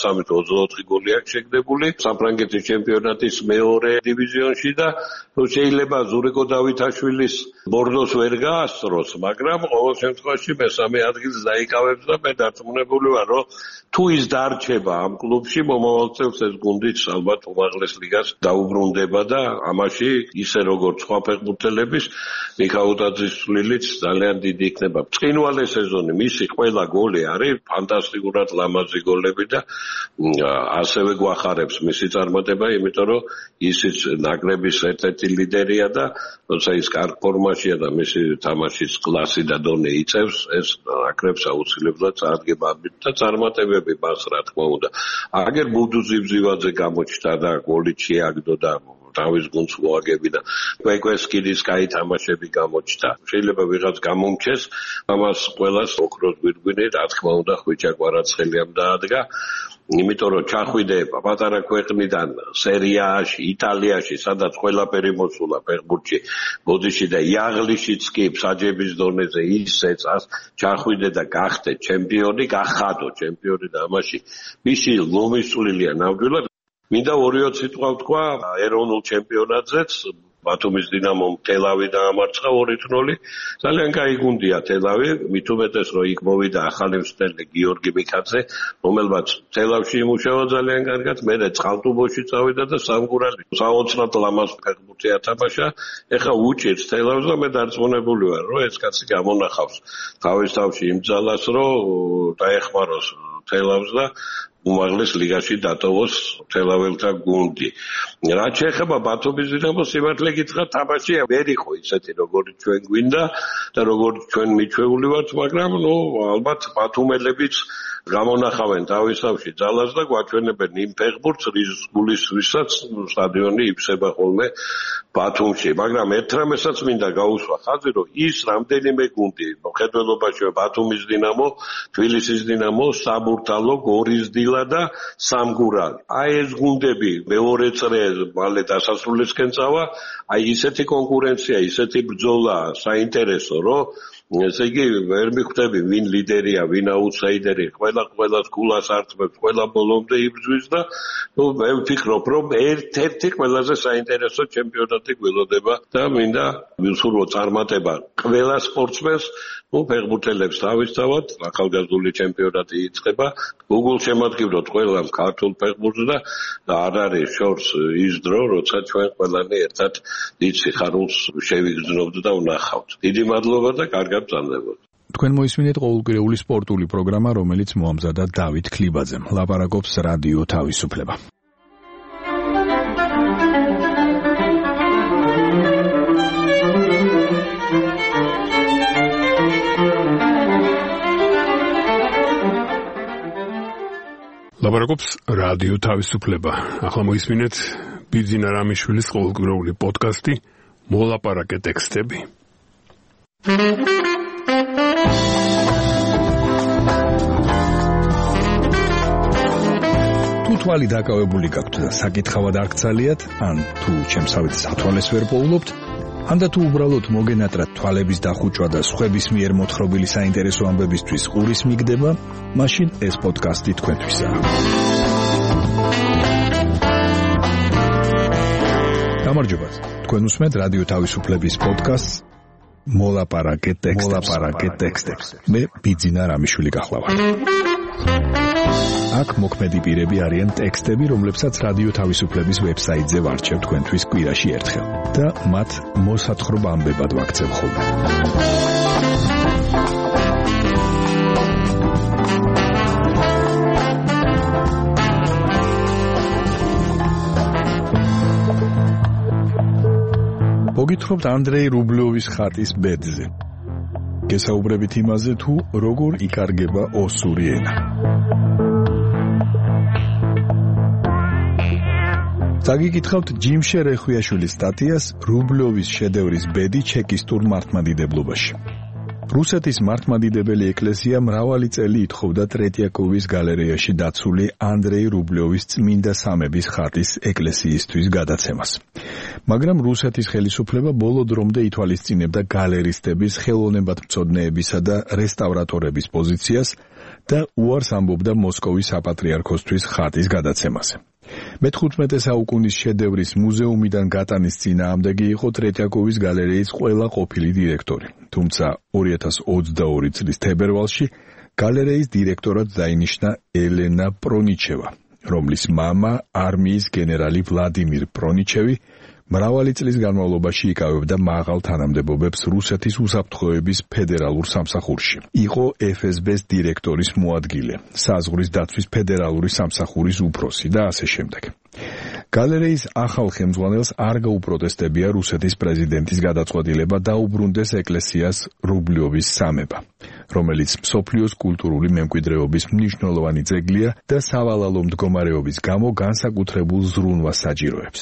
23-24 გოლი აქვს შეგდებული საფრანგეთის ჩემპიონატის მეორე დივიზიონში და შეიძლება ზურიკო დავითაშვილის ბორდოს ვერ გაასწროს, მაგრამ ყოველ შემთხვევაში მესამე ადგილს დაიკავებს და მე დარწმუნებული ვარ, რომ თუ ის დარჩება ამ კლუბში, მომავალ წელს ეს გუნდიც ალბათ უმაღლეს ლიგას დაუბრუნდება და ამაში ისე როგორც სხვა ფეხბურთელების ბიქაუტაძის წვლილიც ძალიან დიდი იქნება. ბრწყინვალე სეზონი, მისი ყველა გოლი არის ფანტასტიკურად ლამაზი გოლები და ასევე გვახარებს მისი წარმატება, იმიტომ რომ ისიც ნაკრების ერთ-ერთი ლიდერია და როცა ის კარგ ფორმაშია და მისი თამაშის კლასი და დონე იწევს, ეს ნაკრებს აუცილებლად წარდგება და წარმატებები მას რა თქმა უნდა. აგერ მუდუზიბზივაძე გამოჩნდა და გოლი შეაგდო და თავის გუნდს მოაგებინა. კვეკესკინის კაი თამაშები გამოჩნდა. შეიძლება ვიღაც გამომჩეს, ამას ყველას ოქროს გვირგვინი, რა თქმა უნდა, ხვიჩა კვარაცხელიამ დაადგა. იმიტომ რომ ჩახვიდე პატარა ქვეყნიდან სერიაში, იტალიაში, სადაც ყველაფერი მოსულა ფეხბურთში, ბოდიში და იაღლიშიც კი საჯების დონეზე ისე ჩახვიდე და გახდე ჩემპიონი, გახადო ჩემპიონი და ამაში მისი ლომის წვლილია ნამდვილად. მინდა 2 სიტყვა ვთქვა ეროვნულ ჩემპიონატზეც. ბათუმის დინამომ თელავი დაამარცხა 2-0. ძალიან კაი გუნდია თელავი, მით უმეტეს რომ იქ მოვიდა ახალი მსწრელი გიორგი მიქაძე, რომელმაც თელავში იმუშავა ძალიან კარგად, მერე წყალტუბოში წავიდა და სამგურალი საოცრად ლამაზ ფეხბურთი ათამაშა. ეხა უჭირს თელავს და მე დარწმუნებული ვარ, რომ ეს კაცი გამონახავს თავის თავში იმ ძალას, რომ დაეხმაროს თელავს და უმაღლეს ლიგაში დატოვოს თელაველთა გუნდი. რაც შეეხება ბათუმის დინამოს, სიმართლე გითხრათ, თამაში ვერ იყო ისეთი, როგორც ჩვენ გვინდა და როგორც ჩვენ მიჩვეული ვართ, მაგრამ ალბათ ბათუმელებიც გამონახავენ თავის თავში ძალას და გვაჩვენებენ იმ ფეხბურთს, რის გულისთვისაც სტადიონი იფსება ხოლმე ბათუმში. მაგრამ ერთ რამესაც მინდა გაუსვა ხაზი, რომ ის რამდენიმე გუნდი, მხედველობაში ბათუმის დინამო, თბილისის დინამო, საბურთალო, გორიზდილა და სამგურალი. აი ეს გუნდები მეორე წრე მალე დასასრულისკენ წავა, აი ისეთი კონკურენცია, ისეთი ბრძოლა, საინტერესო, რომ ესე იგი ვერ მიხვდები ვინ ლიდერია, ვინ აუტსაიდერი, ყველას გულას ართმევს, ყველა ბოლომდე იბრძვის და მე ვფიქრობ, რომ ერთ-ერთი ყველაზე საინტერესო ჩემპიონატი გველოდება და მინდა ვისურვო წარმატება ყველა სპორტსმენს, ფეხბურთელებს თავისთავად, ახალგაზრდული ჩემპიონატი იწყება, გულშემატკივროთ ყველა ქართულ ფეხბურთს და არ არის შორს ის დრო, როცა ჩვენ ყველანი ერთად დიდ სიხარულს შევიგრძნობთ და ვნახავთ. დიდი მადლობა და კარგად ბრძანდებოდ. თქვენ მოისმინეთ ყოველკვირეული სპორტული პროგრამა, რომელიც მოამზადა დავით ქლიბაძემ. ლაპარაკობს რადიო თავისუფლება. ლაპარაკობს რადიო თავისუფლება. ახლა მოისმინეთ ბიძინა რამიშვილის ყოველკვირეული პოდკასტი მოლაპარაკე ტექსტები. თუ თვალი დაკავებული გაქვთ და საკითხავად აქცალიათ, ან თუ ჩემსავით სათვალეს ვერ პოულობთ, ან და თუ უბრალოდ მოგენატრათ თვალების დახუჭვა და სხვების მიერ მოთხრობილი საინტერესო ამბებისთვის ყურის მიგდება, მაშინ ეს პოდკასტი თქვენთვისაა. გამარჯობა. თქვენ უსმენთ რადიო თავისუფლების პოდკასტს მოლაპარაკე ტექსტებს. მე ბიძინა რამიშვილი გახლავართ. აქ მოქმედი პირები არიან ტექსტები, რომლებსაც რადიო თავისუფლების ვებსაიტზე ვარჩევ თქვენთვის კვირაში ერთხელ და მათ მოსათხრობ ამბებად ვაქცევ ხოლმე. მოგითხრობთ ანდრეი რუბლოვის ხატის ბედზე. გესაუბრებით იმაზე, თუ როგორ იკარგება ოსური ენა. წაგიკითხავთ ჯიმშე რეხვიაშვილის სტატიას რუბლოვის შედევრის ბედი ჩეკისტურ მართლმადიდებლობაში. რუსეთის მართლმადიდებელი ეკლესია მრავალი წელი ითხოვდა ტრეტიაკოვის გალერეაში დაცული ანდრეი რუბლოვის წმინდა სამების ხატის ეკლესიისთვის გადაცემას. მაგრამ რუსეთის ხელისუფლება ბოლო დრომდე ითვალისწინებდა გალერისტების, ხელოვნებათმცოდნეებისა და რესტავრატორების პოზიციას და უარს ამბობდა მოსკოვის საპატრიარქოსთვის ხატის გადაცემაზე. მე-15 საუკუნის შედევრის მუზეუმიდან გატანის წინააღმდეგი იყო ტრეტიაკოვის გალერეის ყველა ყოფილი დირექტორი. თუმცა 2022 წლის თებერვალში გალერეის დირექტორად დაინიშნა ელენა პრონიჩევა, რომლის მამა არმიის გენერალი ვლადიმირ პრონიჩევი მრავალი წლის განმავლობაში იკავებდა მაღალ თანამდებობებს რუსეთის უსაფრთხოების ფედერალურ სამსახურში. იყო FSB-ს დირექტორის მოადგილე, საზღვრის დაცვის ფედერალური სამსახურის უფროსი და ასე შემდეგ. გალერეის ახალ ხელმძღვანელს არ გაუპროტესტებია რუსეთის პრეზიდენტის გადაწყვეტილება დაუბრუნდეს ეკლესიას რუბლოვის სამება. რომელიც მსოფლიოს კულტურული მემკვიდრეობის მნიშვნელოვანი ძეგლია და სავალალო მდგომარეობის გამო განსაკუთრებულ ზრუნვას საჭიროებს.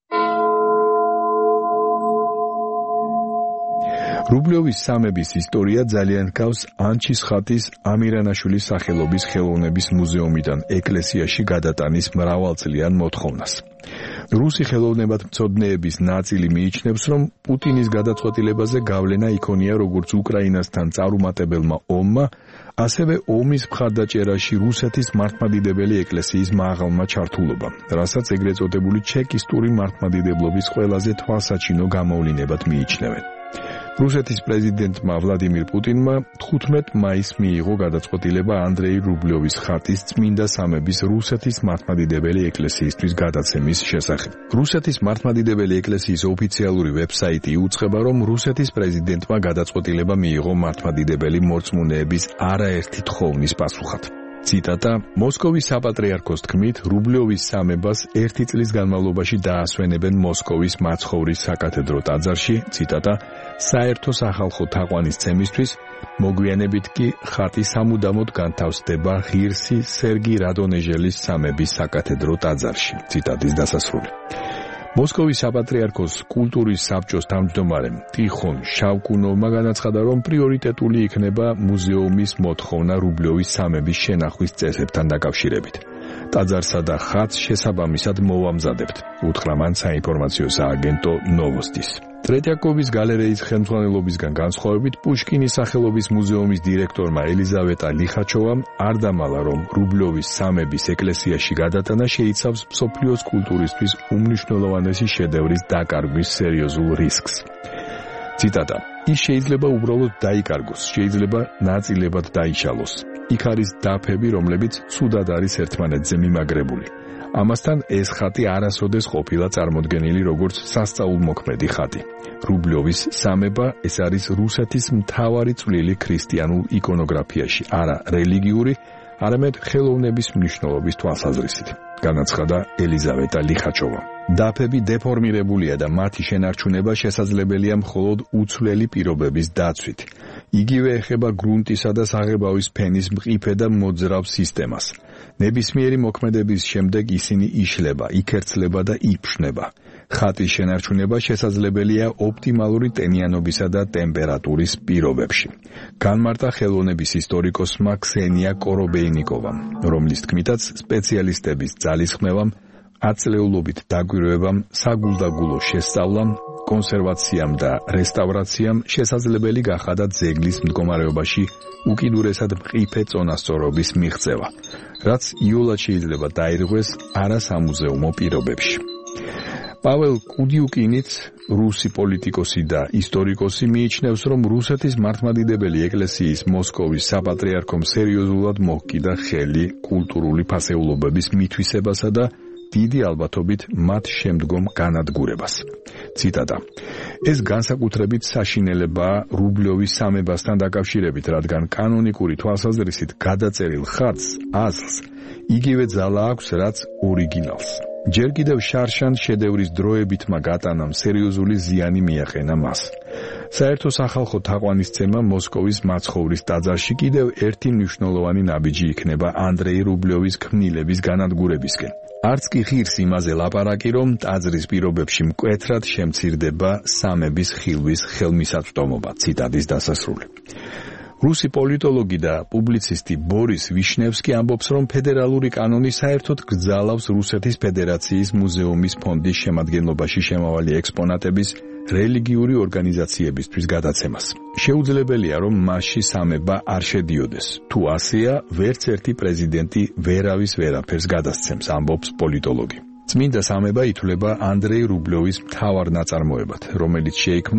რუბლიოვის სამების ისტორია ძალიან ჰგავს ანჩისხატის ამირანაშვილის სახელობის ხელოვნების მუზეუმიდან ეკლესიაში გადატანის მრავალწლიან მოთხოვნას. რუსი ხელოვნებათმცოდნეების ნაწილი მიიჩნევს, რომ პუტინის გადაწყვეტილებაზე გავლენა იქონია როგორც უკრაინასთან წარუმატებელმა ომმა, ასევე ომის მხარდაჭერაში რუსეთის მართლმადიდებელი ეკლესიის მაღალმა ჩართულობამ, რასაც ეგრეთ წოდებული ჩეკისტური მართლმადიდებლობის ყველაზე თვალსაჩინო გამოვლინებად მიიჩნევენ. რუსეთის პრეზიდენტმა ვლადიმირ პუტინმა 15 მაისს მიიღო გადაწყვეტილება ანდრეი რუბლიოვის ხატის წმინდა სამების რუსეთის მართლმადიდებელი ეკლესიისთვის გადაცემის შესახებ. რუსეთის მართლმადიდებელი ეკლესიის ოფიციალური ვებსაიტი იუწყება, რომ რუსეთის პრეზიდენტმა გადაწყვეტილება მიიღო მართლმადიდებელი მორწმუნეების არაერთი თხოვნის პასუხად. ციტატა: მოსკოვის საპატრიარქოს თქმით, რუბლიოვის სამებას 1 წლის განმავლობაში დაასვენებენ მოსკოვის მაცხოვრის საკათედრო ტაძარში, ციტატა, საერთო სახალხო თაყვანისცემისთვის, მოგვიანებით კი ხატი სამუდამოდ განთავსდება ღირსი სერგი რადონეჟელის სამების საკათედრო ტაძარში, ციტატის დასასრული. მოსკოვის საპატრიარქოს კულტურის საბჭოს თავმჯდომარემ ტიხონ შავკუნოვმა განაცხადა, რომ პრიორიტეტული იქნება მუზეუმის მოთხოვნა რუბლიოვის სამების შენახვის წესებთან დაკავშირებით. ტაძარსა და ხატს შესაბამისად მოვამზადებთ, უთხრა მან საინფორმაციო სააგენტო ნოვოსტის. ტრეტიაკოვის გალერეის ხელმძღვანელობისგან განსხვავებით, პუშკინის სახელობის მუზეუმის დირექტორმა ელიზავეტა ლიხაჩოვამ არ დამალა, რომ რუბლიოვის სამების ეკლესიაში გადატანა შეიცავს მსოფლიოს კულტურისთვის უმნიშვნელოვანესი შედევრის დაკარგვის სერიოზულ რისკს. ციტატა: ის შეიძლება უბრალოდ დაიკარგოს, შეიძლება ნაწილებად დაიშალოს. იქ არის დაფები, რომლებიც ცუდად არის ერთმანეთზე მიმაგრებული. ამასთან ეს ხატი არასოდეს ყოფილა წარმოდგენილი როგორც სასწაულმოქმედი ხატი. რუბლიოვის სამება ეს არის რუსეთის მთავარი წვლილი ქრისტიანულ იკონოგრაფიაში, არა რელიგიური, არამედ ხელოვნების მნიშვნელობის თვალსაზრისით, განაცხადა ელიზავეტა ლიხაჩოვა. დაფები დეფორმირებულია და მათი შენარჩუნება შესაძლებელია მხოლოდ უცვლელი პირობების დაცვით. იგივე ეხება გრუნტისა და საღებავის ფენის მყიფე და მოძრავ სისტემას. ნებისმიერი მოქმედების შემდეგ ისინი იშლება, იქერცლება და იფშნება. ხატის შენარჩუნება შესაძლებელია ოპტიმალური ტენიანობისა და ტემპერატურის პირობებში. განმარტა ხელოვნების ისტორიკოსმა ქსენია კორობეინიკოვამ, რომლის თქმითაც სპეციალისტების ძალისხმევამ, ათწლეულობით დაკვირვებამ, საგულდაგულო შესწავლამ, კონსერვაციამ და რესტავრაციამ შესაძლებელი გახადა ძეგლის მდგომარეობაში უკიდურესად მყიფე წონასწორობის მიღწევა, რაც იოლად შეიძლება დაირღვეს არასამუზეუმო პირობებში. პაველ კუდიუკინიც, რუსი პოლიტიკოსი და ისტორიკოსი, მიიჩნევს, რომ რუსეთის მართლმადიდებელი ეკლესიის მოსკოვის საპატრიარქომ სერიოზულად მოჰკიდა ხელი კულტურული ფასეულობების მითვისებასა და დიდი ალბათობით მათ შემდგომ განადგურებას. ციტატა: ეს განსაკუთრებით საშინელებაა რუბლიოვის სამებასთან დაკავშირებით, რადგან კანონიკური თვალსაზრისით გადაწერილ ხატს, აზლს, იგივე ძალა აქვს, რაც ორიგინალს. ჯერ კიდევ შარშან შედევრის დროებითმა გატანამ სერიოზული ზიანი მიაყენა მას. საერთო სახალხო თაყვანისცემა მოსკოვის მაცხოვრის ტაძარში კიდევ ერთი მნიშვნელოვანი ნაბიჯი იქნება ანდრეი რუბლიოვის ქმნილების განადგურებისკენ. არც კი ღირს იმაზე ლაპარაკი, რომ ტაძრის პირობებში მკვეთრად შემცირდება სამების ხილვის ხელმისაწვდომობა, ციტატის დასასრული. რუსი პოლიტოლოგი და პუბლიცისტი ბორის ვიშნევსკი ამბობს, რომ ფედერალური კანონი საერთოდ გრძალავს რუსეთის ფედერაციის მუზეუმის ფონდის შემადგენლობაში შემავალი ექსპონატების რელიგიური ორგანიზაციებისთვის გადაცემას. შეუძლებელია, რომ მასში სამება არ შედიოდეს. თუ ასეა, ვერც ერთი პრეზიდენტი ვერავის ვერაფერს გადასცემს, ამბობს პოლიტოლოგი. წმინდა სამება ითვლება ანდრეი რუბლიოვის მთავარ ნაწარმოებად, რომელიც შეიქმნა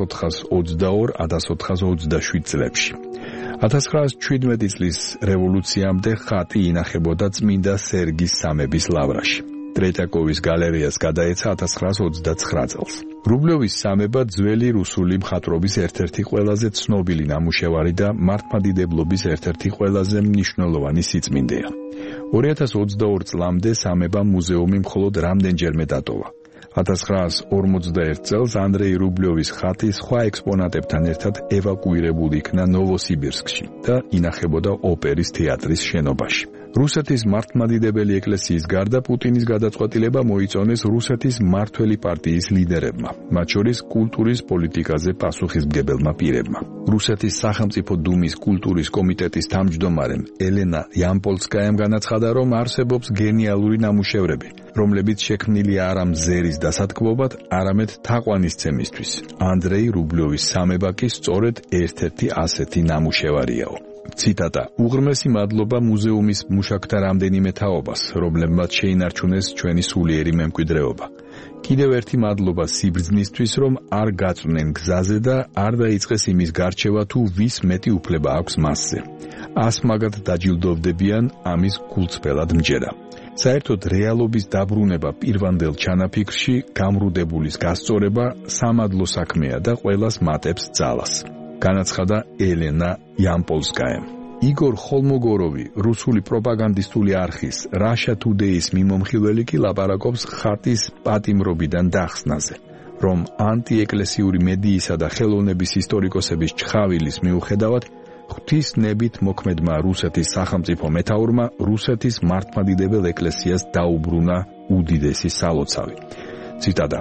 1422-1427 წლებში. 1917 წლის რევოლუციამდე ხატი ინახებოდა წმინდა სერგის სამების ლავრაში. ტრეტიაკოვის გალერეას გადაეცა 1929 წელს. რუბლიოვის სამება ძველი რუსული მხატვრობის ერთ-ერთი ყველაზე ცნობილი ნამუშევარი და მართლმადიდებლობის ერთ-ერთი ყველაზე მნიშვნელოვანი სიწმინდეა. 2022 წლამდე სამება მუზეუმი მხოლოდ რამდენჯერმე დატოვა. 1941 წელს ანდრეი რუბლიოვის ხატი სხვა ექსპონატებთან ერთად ევაკუირებული იქნა ნოვოსიბირსკში და ინახებოდა ოპერის თეატრის შენობაში. რუსეთის მართლმადიდებელი ეკლესიის გარდა პუტინის გადაწყვეტილება მოიწონეს რუსეთის მმართველი პარტიის ლიდერებმა, მათ შორის კულტურის პოლიტიკაზე პასუხისმგებელმა პირებმა. რუსეთის სახელმწიფო დუმის კულტურის კომიტეტის თავმჯდომარემ ელენა იამპოლსკაიამ განაცხადა, რომ არსებობს გენიალური ნამუშევრები, რომლებიც შექმნილი არა მზერის დასათქმობად, არამედ თაყვანისცემისთვის. ანდრეი რუბლიოვის სამება კი სწორედ ერთ-ერთი ასეთი ნამუშევარიაო. ციტატა: უღრმესი მადლობა მუზეუმის მუშაკთა რამდენიმე თაობას, რომლებმაც შეინარჩუნეს ჩვენი სულიერი მემკვიდრეობა. კიდევ ერთი მადლობა სიბრძნისთვის, რომ არ გაწვნენ გზაზე და არ დაიწყეს იმის გარჩევა, თუ ვის მეტი უფლება აქვს მასზე. ასმაგად დაჯილდოვდებიან ამის გულწრფელად მჯერა. საერთოდ რეალობის დაბრუნება პირვანდელ ჩანაფიქრში, გამრუდებულის გასწორება სამადლო საქმეა და ყველას მატებს ძალას. განაცხადა ელენა იამპოლსკაიამ. იგორ ხოლმოგოროვი, რუსული პროპაგანდისტული არხის Russia Today-ის მიმომხილველი კი ლაპარაკობს ხატის პატიმრობიდან დახსნაზე, რომ ანტიეკლესიური მედიისა და ხელოვნების ისტორიკოსების ჩხავილის მიუხედავად, ღვთისნებით მოქმედმა რუსეთის სახელმწიფო მეთაურმა რუსეთის მართლმადიდებელ ეკლესიას დაუბრუნა უდიდესი სალოცავი. ციტატა: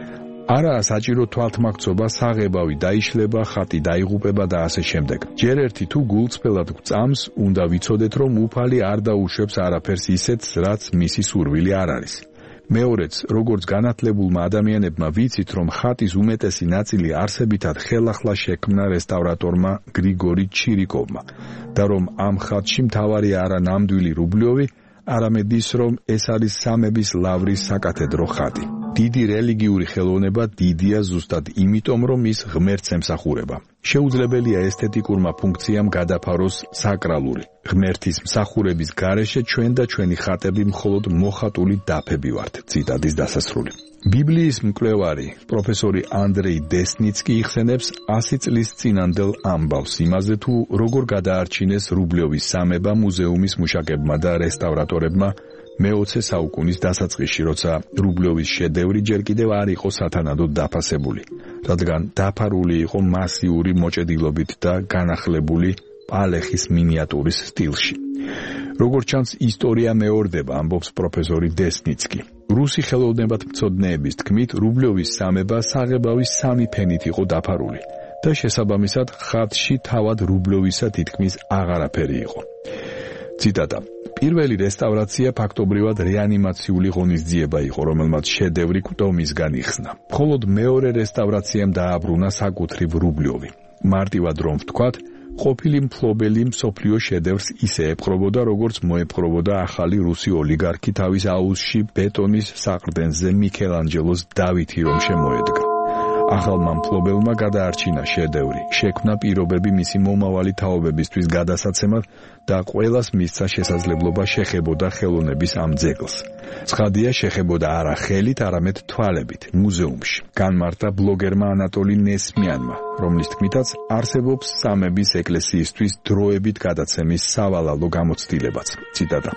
არაა საჭირო თვალთმაქცობა, საღებავი დაიშლება, ხატი დაიღუპება და ასე შემდეგ. ჯერ ერთი თუ გულწრფელად გვწამს, უნდა ვიცოდეთ, რომ უფალი არ დაუშვებს არაფერს ისეთს, რაც მისი სურვილი არ არის. მეორეც, როგორც განათლებულმა ადამიანებმა ვიცით, რომ ხატის უმეტესი ნაწილი არსებითად ხელახლა შექმნა რესტავრატორმა გრიგორი ჩირიკოვმა და რომ ამ ხატში მთავარი არა ნამდვილი რუბლიოვი, არამედ ის, რომ ეს არის სამების ლავრის საკათედრო ხატი. დიდი რელიგიური ხელოვნება დიდია ზუსტად იმიტომ, რომ ის ღმერთს ემსახურება. შეუძლებელია ესთეტიკურმა ფუნქციამ გადაფაროს საკრალური. ღმერთის მსახურების გარეშე ჩვენ და ჩვენი ხატები მხოლოდ მოხატული დაფები ვართ. ციტატის დასასრული. ბიბლიის მკვლევარი პროფესორი ანდრეი დესნიცკი იხსენებს 100 წლის წინანდელ ამბავს იმაზე, თუ როგორ გადაარჩინეს რუბლიოვის სამება მუზეუმის მუშაკებმა და რესტავრატორებმა მე-20 საუკუნის დასაწყისში, როცა რუბლიოვის შედევრი ჯერ კიდევ არ იყო სათანადოდ დაფასებული, რადგან დაფარული იყო მასიური მოჭედილობით და განახლებული პალეხის მინიატურის სტილში. როგორც ჩანს, ისტორია მეორდება, ამბობს პროფესორი დესნიცკი. რუსი ხელოვნებათმცოდნეების თქმით, რუბლიოვის სამება საღებავის 3 ფენით იყო დაფარული და შესაბამისად ხატში თავად რუბლიოვისა თითქმის აღარაფერი იყო. ციტატა: პირველი რესტავრაცია ფაქტობრივად რეანიმაციული ღონისძიება იყო, რომელმაც შედევრი კვდომისგან იხსნა. მხოლოდ მეორე რესტავრაციამ დააბრუნა საკუთრივ რუბლიოვი. მარტივად რომ ვთქვათ, ყოფილი მფლობელი მსოფლიო შედევრს ისე ეპყრობოდა, როგორც მოეპყრობოდა ახალი რუსი ოლიგარქი თავის აუზში ბეტონის საყრდენზე მიქელანჯელოს დავითი რომ შემოედგა. ახალმა მფლობელმა გადაარჩინა შედევრი, შექმნა პირობები მისი მომავალი თაობებისთვის გადასაცემად და ყველას მისცა შესაძლებლობა შეხებოდა ხელოვნების ამ ძეგლს. ცხადია, შეხებოდა არა ხელით, არამედ თვალებით, მუზეუმში. განმარტა ბლოგერმა ანატოლი ნესმიანმა, რომლის თქმითაც არსებობს სამების ეკლესიისთვის დროებით გადაცემის სავალალო გამოცდილებაც. ციტატა: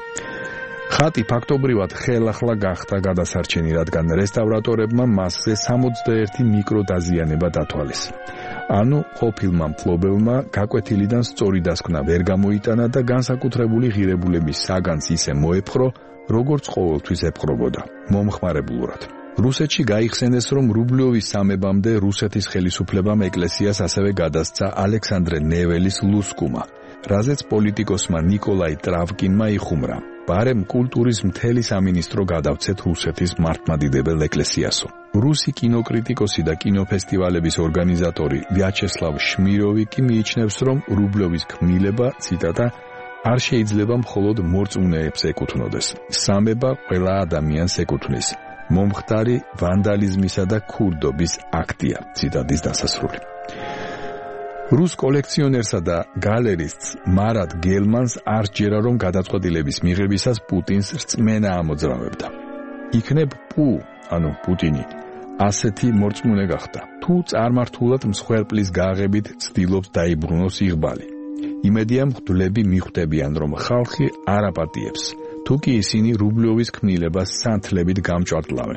ხატი ფაქტობრივად ხელახლა გახდა გადასარჩენი, რადგან რესტავრატორებმა მასზე 61 მიკროდაზიანება დათვალეს. ანუ ყოფილმა მფლობელმა გაკვეთილიდან სწორი დასკვნა ვერ გამოიტანა და განსაკუთრებული ღირებულების საგანს ისე მოეპყრო, როგორც ყოველთვის ეპყრობოდა, მომხმარებლურად. რუსეთში გაიხსენეს, რომ რუბლიოვის სამებამდე რუსეთის ხელისუფლებამ ეკლესიას ასევე გადასცა ალექსანდრე ნეველის ლუსკუმა, რაზეც პოლიტიკოსმა ნიკოლაი ტრავკინმა იხუმრა. ბარემ კულტურის მთელი სამინისტრო გადავცეთ რუსეთის მართლმადიდებელ ეკლესიასო. რუსი კინოკრიტიკოსი და კინოფესტივალების ორგანიზატორი ვიაჩესლავ შმიროვი კი მიიჩნევს, რომ რუბლიოვის ქმნილება, ციტატა, არ შეიძლება მხოლოდ მორწმუნეებს ეკუთვნოდეს. სამება ყველა ადამიანს ეკუთვნის. მომხდარი ვანდალიზმისა და ქურდობის აქტია. ციტატის დასასრული. რუს კოლექციონერსა და გალერისტს მარად გელმანს არ სჯერა, რომ გადაწყვეტილების მიღებისას პუტინს რწმენა ამოძრავებდა. იქნებ ანუ პუტინი ასეთი მორწმუნე გახდა, თუ წარმართულად მსხვერპლის გაღებით ცდილობს დაიბრუნოს იღბალი. იმედია მღვდლები მიხვდებიან, რომ ხალხი არ აპატიებს, თუ კი ისინი რუბლიოვის ქმნილებას სანთლებით გამჭვირტლავენ.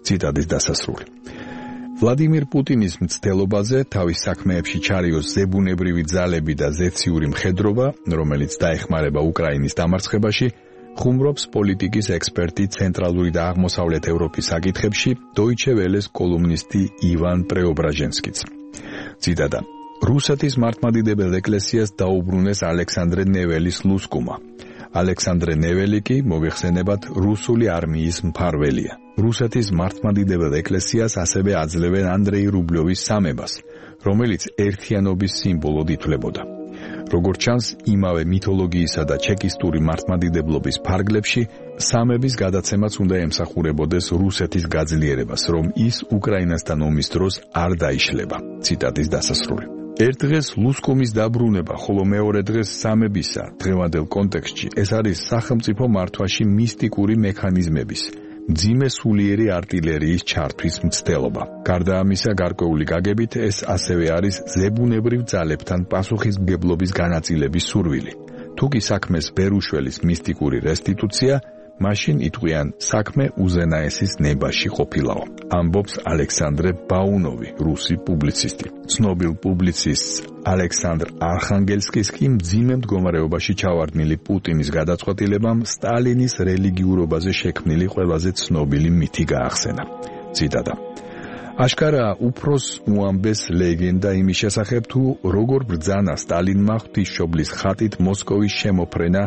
ციტატის დასასრული. ვლადიმირ პუტინის მცდელობაზე თავის საქმეებში ჩარიოს ზებუნებრივი ძალები და ზეციური მხედრობა, რომელიც დაეხმარება უკრაინის დამარცხებაში, ხუმრობს პოლიტიკის ექსპერტი ცენტრალური და აღმოსავლეთ ევროპის საკითხებში Deutsche Welle-ს კოლუმნისტი ივან პრეობრაჟენსკიც. ციტატა: რუსეთის მართლმადიდებელ ეკლესიას დაუბრუნეს ალექსანდრე ნეველის ლუსკუმა. ალექსანდრე ნეველი კი მოგეხსენებათ რუსული არმიის მფარველია. რუსეთის მართლმადიდებელ ეკლესიას ასევე აძლევენ ანდრეი რუბლოვის სამებას, რომელიც ერთიანობის სიმბოლოდ ითვლებოდა. როგორც ჩანს, იმავე მითოლოგიისა და ჩეკისტური მართლმადიდებლობის ფარგლებში სამების გადაცემაც უნდა ემსახურებოდეს რუსეთის გაძლიერებას, რომ ის უკრაინასთან ომის დროს არ დაიშლება. ციტატის დასასრული. ერთ დღეს ლუსკუმის დაბრუნება, ხოლო მეორე დღეს სამებისა დღევანდელ კონტექსტში ეს არის სახელმწიფო მართვაში მისტიკური მექანიზმების, მძიმე სულიერი არტილერიის ჩართვის მცდელობა. გარდა ამისა, გარკვეული გაგებით ეს ასევე არის ზებუნებრივ ძალებთან პასუხისმგებლობის განაწილების სურვილი. თუ კი საქმეს ვერ უშველის მისტიკური რესტიტუცია, მაშინ იტყვიან საქმე უზენაესის ნებაში ყოფილაო. ამბობს ალექსანდრე ბაუნოვი, რუსი პუბლიცისტი. ცნობილ პუბლიცისტს ალექსანდრ არხანგელსკის კი მძიმე მდგომარეობაში ჩავარდნილი პუტინის გადაწყვეტილებამ სტალინის რელიგიურობაზე შექმნილი ყველაზე ცნობილი მითი გაახსენა. ციტატა: აშკარაა უფროს უამბეს ლეგენდა იმის შესახებ, თუ როგორ ბრძანა სტალინმა ღვთისმშობლის ხატით მოსკოვის შემოფრენა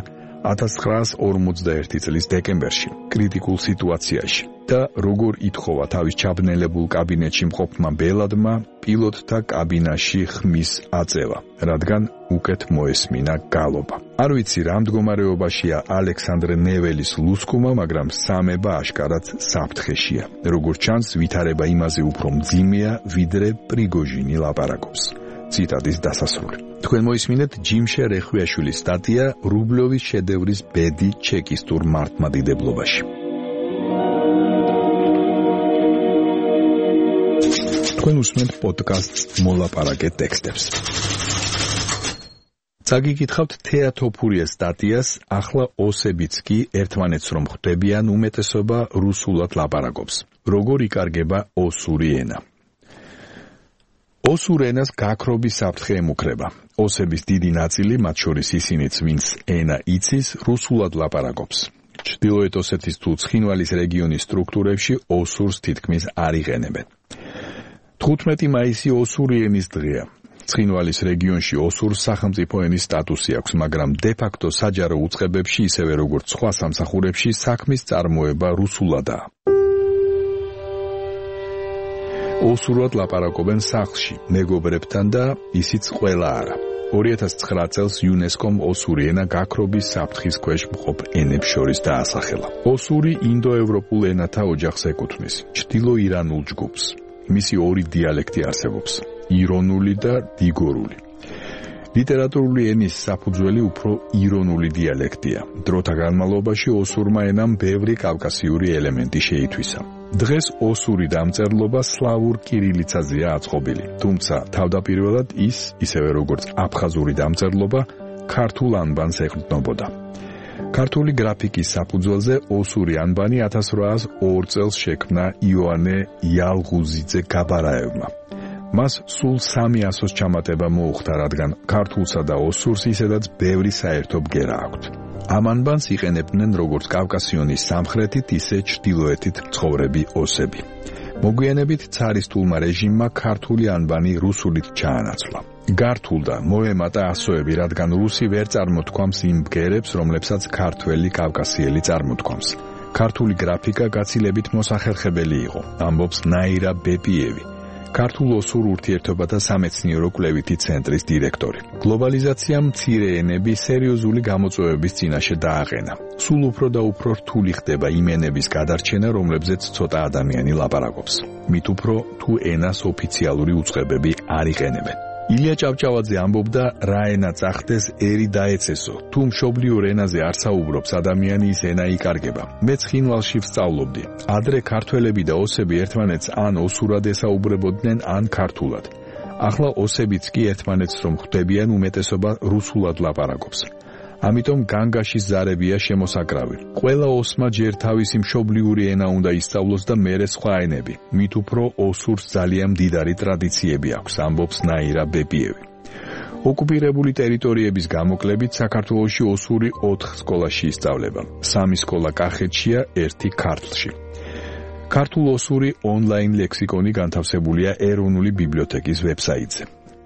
1941 წლის დეკემბერში, კრიტიკულ სიტუაციაში და როგორ ითხოვა თავის ჩაბნელებულ კაბინეტში მყოფმა ბელადმა პილოტთა კაბინაში ხმის აწევა, რადგან უკეთ მოესმინა გალობა. არ ვიცი რა მდგომარეობაშია ალექსანდრე ნეველის ლუსკუმა, მაგრამ სამება აშკარად საფრთხეშია. როგორც ჩანს, ვითარება იმაზე უფრო მძიმეა, ვიდრე პრიგოჟინი ლაპარაკობს. ციტატის დასასრული. თქვენ მოისმინეთ ჯიმშე რეხვიაშვილის სტატია რუბლოვის შედევრის ბედი ჩეკისტურ მართლმადიდებლობაში. თქვენ უსმენთ პოდკასტს მოლაპარაკე ტექსტებს. წაგიკითხავთ თეატოფურიას სტატიას, ახლა ოსებიც კი ერთმანეთს რომ ხვდებიან უმეტესობა რუსულად ლაპარაკობს. როგორ იკარგება ოსური ენა? ოსურ ენას გაქრობის საფრთხე ემუქრება. ოსების დიდი ნაწილი, მათ შორის ისინიც, ვინც ენა იცის, რუსულად ლაპარაკობს. ჩრდილოეთ ოსეთის თუ ცხინვალის რეგიონის სტრუქტურებში ოსურს თითქმის არ იყენებენ. 15 მაისი ოსური ენის დღეა. ცხინვალის რეგიონში ოსურს სახელმწიფო ენის სტატუსი აქვს, მაგრამ დე-ფაქტო საჯარო უწყებებში, ისევე როგორც სხვა სამსახურებში, საქმის წარმოება რუსულადაა. ოსურად ლაპარაკობენ სახლში, მეგობრებთან და ისიც ყველა არა. 2009 წელს იუნესკომ ოსური ენა გაქრობის საფრთხის ქვეშ მყოფ ენებს შორის დაასახელა. ოსური ინდოევროპულ ენათა ოჯახს ეკუთვნის, ჩრდილო-ირანულ ჯგუფს. მისი ორი დიალექტი არსებობს, ირონული და დიგორული. ლიტერატურული ენის საფუძველი უფრო ირონული დიალექტია. დროთა განმავლობაში ოსურმა ენამ ბევრი კავკასიური ელემენტი შეითვისა. დღეს ოსური დამწერლობა სლავურ კირილიცაზეა აწყობილი, თუმცა თავდაპირველად ის, ისევე როგორც აფხაზური დამწერლობა, ქართულ ანბანს ეყრდნობოდა. ქართული გრაფიკის საფუძველზე ოსური ანბანი 1802 წელს შექმნა იოანე იალღუზიძე გაბარაევმა. მას სულ 300-ოს ჩამატება მოუხდა, რადგან ქართულსა და ოსურს ისედაც ბევრი საერთო ბგერა აქვთ. ამ ანბანს იყენებდნენ როგორც კავკასიონის სამხრეთით, ისე ჩრდილოეთით მცხოვრები ოსები. მოგვიანებით ცარისტულმა რეჟიმმა ქართული ანბანი რუსულით ჩაანაცვლა. გართულდა, მოემატა ასოები, რადგან რუსი ვერ წარმოთქვამს იმ ბგერებს, რომლებსაც ქართველი კავკასიელი წარმოთქვამს. ქართული გრაფიკა გაცილებით მოსახერხებელი იყო, ამბობს ნაირა ბეპიევი, ქართულ-ოსურ ურთიერთობათა სამეცნიერო კვლევითი ცენტრის დირექტორი. გლობალიზაციამ მცირე ენები სერიოზული გამოწვევების წინაშე დააყენა. სულ უფრო და უფრო რთული ხდება იმ ენების გადარჩენა, რომლებზეც ცოტა ადამიანი ლაპარაკობს. მით უფრო თუ ენას ოფიციალური უწყებები არ იყენებენ. ილია ჭავჭავაძე ამბობდა, რა ენა წახდეს, ერი დაეცესო. თუ მშობლიურ ენაზე არ საუბრობს ადამიანი, ის ენა იკარგება. მე ცხინვალში ვსწავლობდი. ადრე ქართველები და ოსები ერთმანეთს ან ოსურად ესაუბრებოდნენ, ან ქართულად. ახლა ოსებიც კი ერთმანეთს რომ ხვდებიან, უმეტესობა რუსულად ლაპარაკობს. ამიტომ განგაშის ზარებია შემოსაკრავი. ყველა ოსმა ჯერ თავისი მშობლიური ენა უნდა ისწავლოს და მერე სხვა ენები. მით უფრო ოსურს ძალიან მდიდარი ტრადიციები აქვს, ამბობს ნაირა ბებიევი. ოკუპირებული ტერიტორიების გამოკლებით საქართველოში ოსური 4 სკოლაში ისწავლება. 3 სკოლა კახეთშია, 1 ქართლში. ქართულ ოსური ონლაინ ლექსიკონი განთავსებულია ეროვნული ბიბლიოთეკის ვებსაიტზე.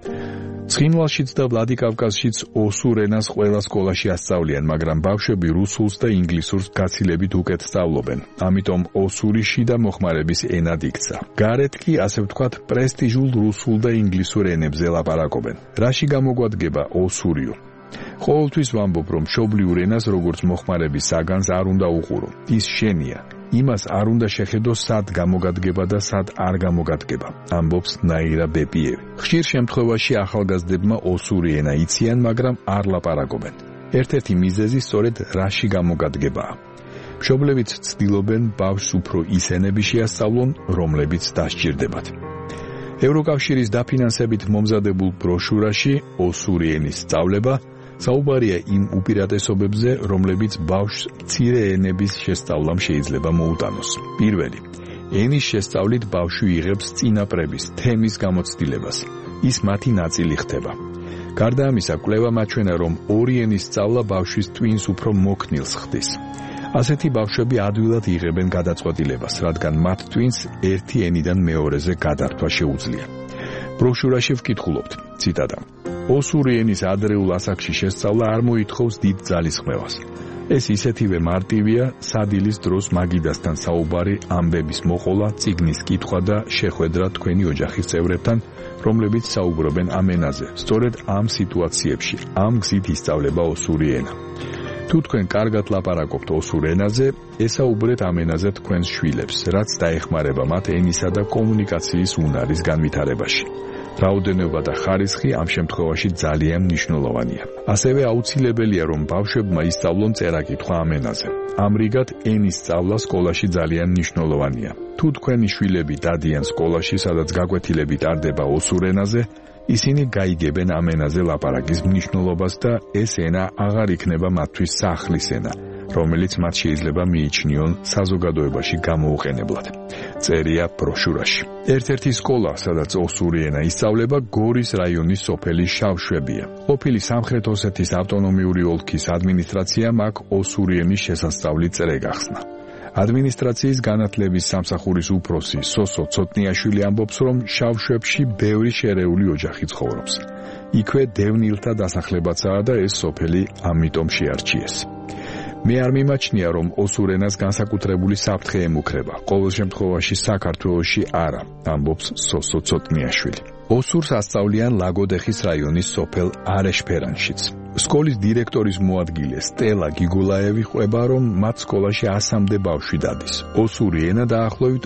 ცხინვალშიც და ვლადიკავკაზშიც ოსურ ენას ყველა სკოლაში ასწავლიან, მაგრამ ბავშვები რუსულს და ინგლისურს გაცილებით უკეთ სწავლობენ. ამიტომ ოსური შიდა მოხმარების ენად იქცა. გარეთ კი, ასე ვთქვათ, პრესტიჟულ რუსულ და ინგლისურ ენებზე ლაპარაკობენ. რაში გამოგვადგება ოსურიო? ყოველთვის ვამბობ, რომ მშობლიურ ენას როგორც მოხმარების საგანს არ უნდა უყურო. ის შენია. იმას არ უნდა შეხედო სად გამოგადგება და სად არ გამოგადგება, ამბობს ნაირა ბებიევი. ხშირ შემთხვევაში ახალგაზრდებმა ოსური ენა იციან, მაგრამ არ ლაპარაკობენ. ერთ-ერთი მიზეზი სწორედ რაში გამოგადგებაა. მშობლებიც ცდილობენ ბავშვს უფრო ის ენები შეასწავლონ, რომლებიც დასჭირდებათ. ევროკავშირის დაფინანსებით მომზადებულ ბროშურაში ოსური ენის სწავლება საუბარია იმ უპირატესობებზე, რომლებიც ბავშვს მცირე ენების შესწავლამ შეიძლება მოუტანოს. პირველი, ენის შესწავლით ბავშვი იღებს წინაპრების, თემის გამოცდილებას. ის მათი ნაწილი ხდება. გარდა ამისა, კვლევა მაჩვენა, რომ ორი ენის სწავლა ბავშვის ტვინს უფრო მოქნილს ხდის. ასეთი ბავშვები ადვილად იღებენ გადაწყვეტილებას, რადგან მათ ტვინს ერთი ენიდან მეორეზე გადართვა შეუძლია. ბროშურაში ვკითხულობთ, ციტატა: ოსური ენის ადრეულ ასაკში შესწავლა არ მოითხოვს დიდ ძალისხმევას. ეს ისეთივე მარტივია, სადილის დროს მაგიდასთან საუბარი, ამბების მოყოლა, წიგნის კითხვა და შეხვედრა თქვენი ოჯახის წევრებთან, რომლებიც საუბრობენ ამ ენაზე. სწორედ ამ სიტუაციებში, ამ გზით ისწავლება ოსური ენა. თუ თქვენ კარგად ლაპარაკობთ ოსურ ენაზე, ესაუბრეთ ამ ენაზე თქვენს შვილებს, რაც დაეხმარება მათ ენისა და კომუნიკაციის უნარის განვითარებაში. რაოდენობა და ხარისხი ამ შემთხვევაში ძალიან მნიშვნელოვანია. ასევე აუცილებელია, რომ ბავშვებმა ისწავლონ წერა-კითხვა ამ ენაზე. ამრიგად, ენის სწავლა სკოლაში ძალიან მნიშვნელოვანია. თუ თქვენი შვილები დადიან სკოლაში, სადაც გაკვეთილები ტარდება ოსურ ენაზე, ისინი გაიგებენ ამ ენაზე ლაპარაკის მნიშვნელობას და ეს ენა აღარ იქნება მათთვის სახლის ენა, რომელიც მათ შეიძლება მიიჩნიონ საზოგადოებაში გამოუყენებლად. წერია ბროშურაში. ერთ-ერთი სკოლა, სადაც ოსური ენა ისწავლება, გორის რაიონის სოფელი შავშვებია. ყოფილი სამხრეთ ოსეთის ავტონომიური ოლქის ადმინისტრაციამ აქ ოსური ენის შესასწავლი წრე გახსნა. ადმინისტრაციის განათლების სამსახურის უფროსი სოსო ცოტნიაშვილი ამბობს, რომ შავშვებში ბევრი შერეული ოჯახი ცხოვრობს. იქვე დევნილთა დასახლებაცაა და ეს სოფელი ამიტომ შეარჩიეს. მე არ მიმაჩნია, რომ ოსურ ენას განსაკუთრებული საფრთხე ემუქრება. ყოველ შემთხვევაში საქართველოში არა, ამბობს სოსო ცოტნიაშვილი. ოსურს ასწავლიან ლაგოდეხის რაიონის სოფელ არეშფერანშიც. სკოლის დირექტორის მოადგილე სტელა გიგულაევი ყვება, რომ მათ სკოლაში 100-მდე ბავშვი დადის. ოსური ენა დაახლოებით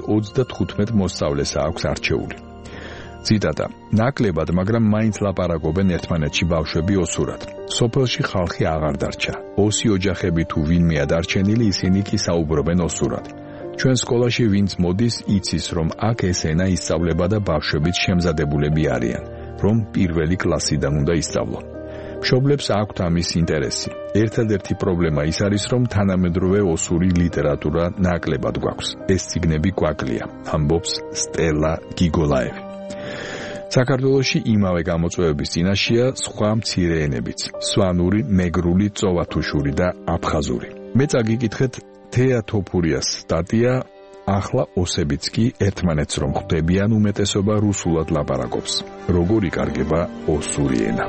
35 მოსწავლეს აქვს არჩეული. ციტატა: ნაკლებად, მაგრამ მაინც ლაპარაკობენ ერთმანეთში ბავშვები ოსურად. სოფელში ხალხი აღარ დარჩა. ოსი ოჯახები თუ ვინმეა დარჩენილი, ისინი კი საუბრობენ ოსურად. ჩვენ სკოლაში ვინც მოდის, იცის, რომ აქ ეს ენა ისწავლება და ბავშვებიც შემზადებულები არიან, რომ პირველი კლასიდან უნდა ისწავლონ. მშობლებს აქვთ ამის ინტერესი. ერთადერთი პრობლემა ის არის, რომ თანამედროვე ოსური ლიტერატურა ნაკლებად გვაქვს. ეს წიგნები გვაკლია, ამბობს სტელა გიგოლაევი. საქართველოში იმავე გამოწვევების წინაშეა სხვა მცირე ენებიც: სვანური, მეგრული, წოვათუშური და აფხაზური. მე წაგიკითხეთ თეა თოფურიას სტატია ახლა ოსებიც კი ერთმანეთს რომ ხვდებიან უმეტესობა რუსულად ლაპარაკობს. როგორ იკარგება ოსური ენა?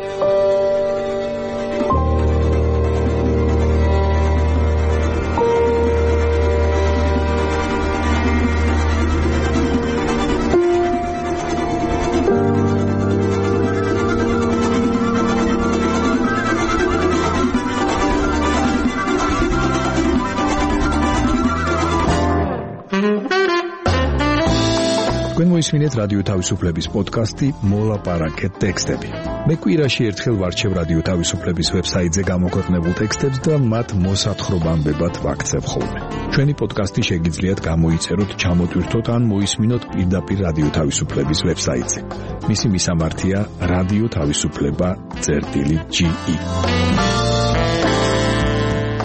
ისმინეთ რადიო თავისუფლების პოდკასტი მოლაპარაკეთ ტექსტები. მე კვირაში ერთხელ ვარჩევ რადიო თავისუფლების ვებსაიტზე გამოქვეყნებულ ტექსტებს და მათ მოსათხრობამდებად ვაქცევ ხოლმე. ჩვენი პოდკასტი შეგიძლიათ გამოიწეროთ, ჩამოტვირთოთ ან მოისმინოთ პირდაპირ რადიო თავისუფლების ვებსაიტზე. მისი მისამართია radio-tavisupleba.ge.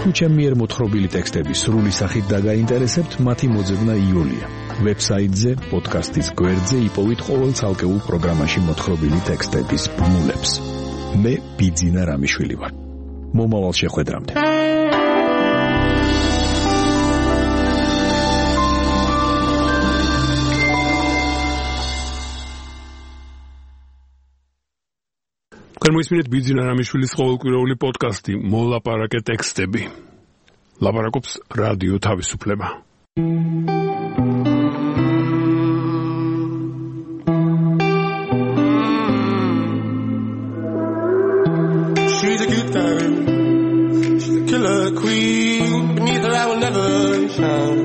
თუ ჩემ მიერ მოთხრობილი ტექსტები სრული სახით დაგაინტერესებთ, მათი მოძებნა იულია. ვებსაიტზე, პოდკასტის გვერდზე იპოვით ყოველ ცალკეულ პროგრამაში მოთხრობილი ტექსტების ბმულებს. მე ბიძინა რამიშვილი ვარ. მომავალ შეხვედრამდე. მოისმინეთ ბიძინა რამიშვილის ყოველკვირეული პოდკასტი მოლაპარაკე ტექსტები. ლაპარაკობს რადიო თავისუფლება. She's a good girl. She's a killer queen. Beneath her I will never shine.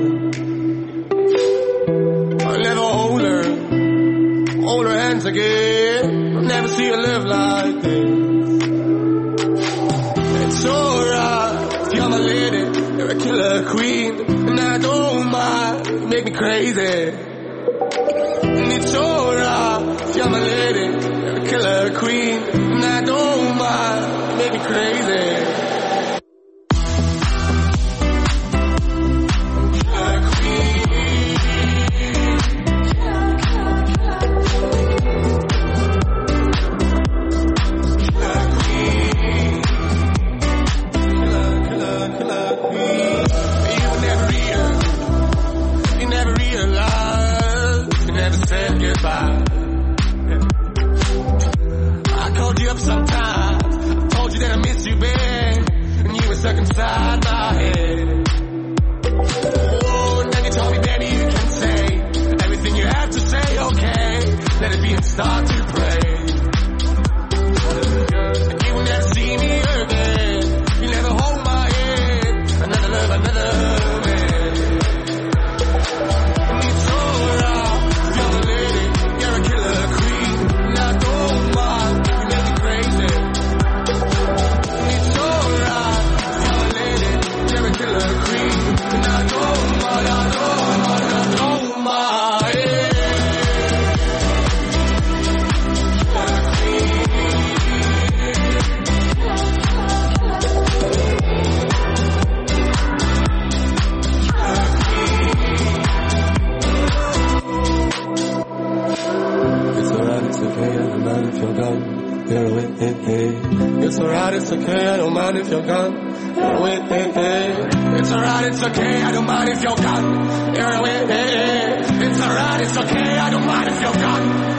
I'll never hold her hands again. Never see her live like this. It's alright, you're my lady, you're a killer queen, and I don't mind, you make me crazy. And it's alright, you're my lady, you're a killer queen, and I don't mind, you make me crazy. Inside my head. Oh, and then you told me, baby, you can say everything you have to say, okay. Let it be and start to pray. And you will never see me again. You never hold my hand. Another love, another man. And it's alright, you're a lady, you're a killer queen. And I don't mind, you make me crazy. And it's alright. Killer queen, and I don't mind, I don't mind, It's alright, it's okay, I don't mind if you're gone. You're away, hey, hey. It's alright, it's okay, I don't mind if you're gone. You're away, hey, hey. It's alright, it's okay, I don't mind if you're gone. You're away, hey, hey. It's alright, it's okay, I don't mind if you're gone.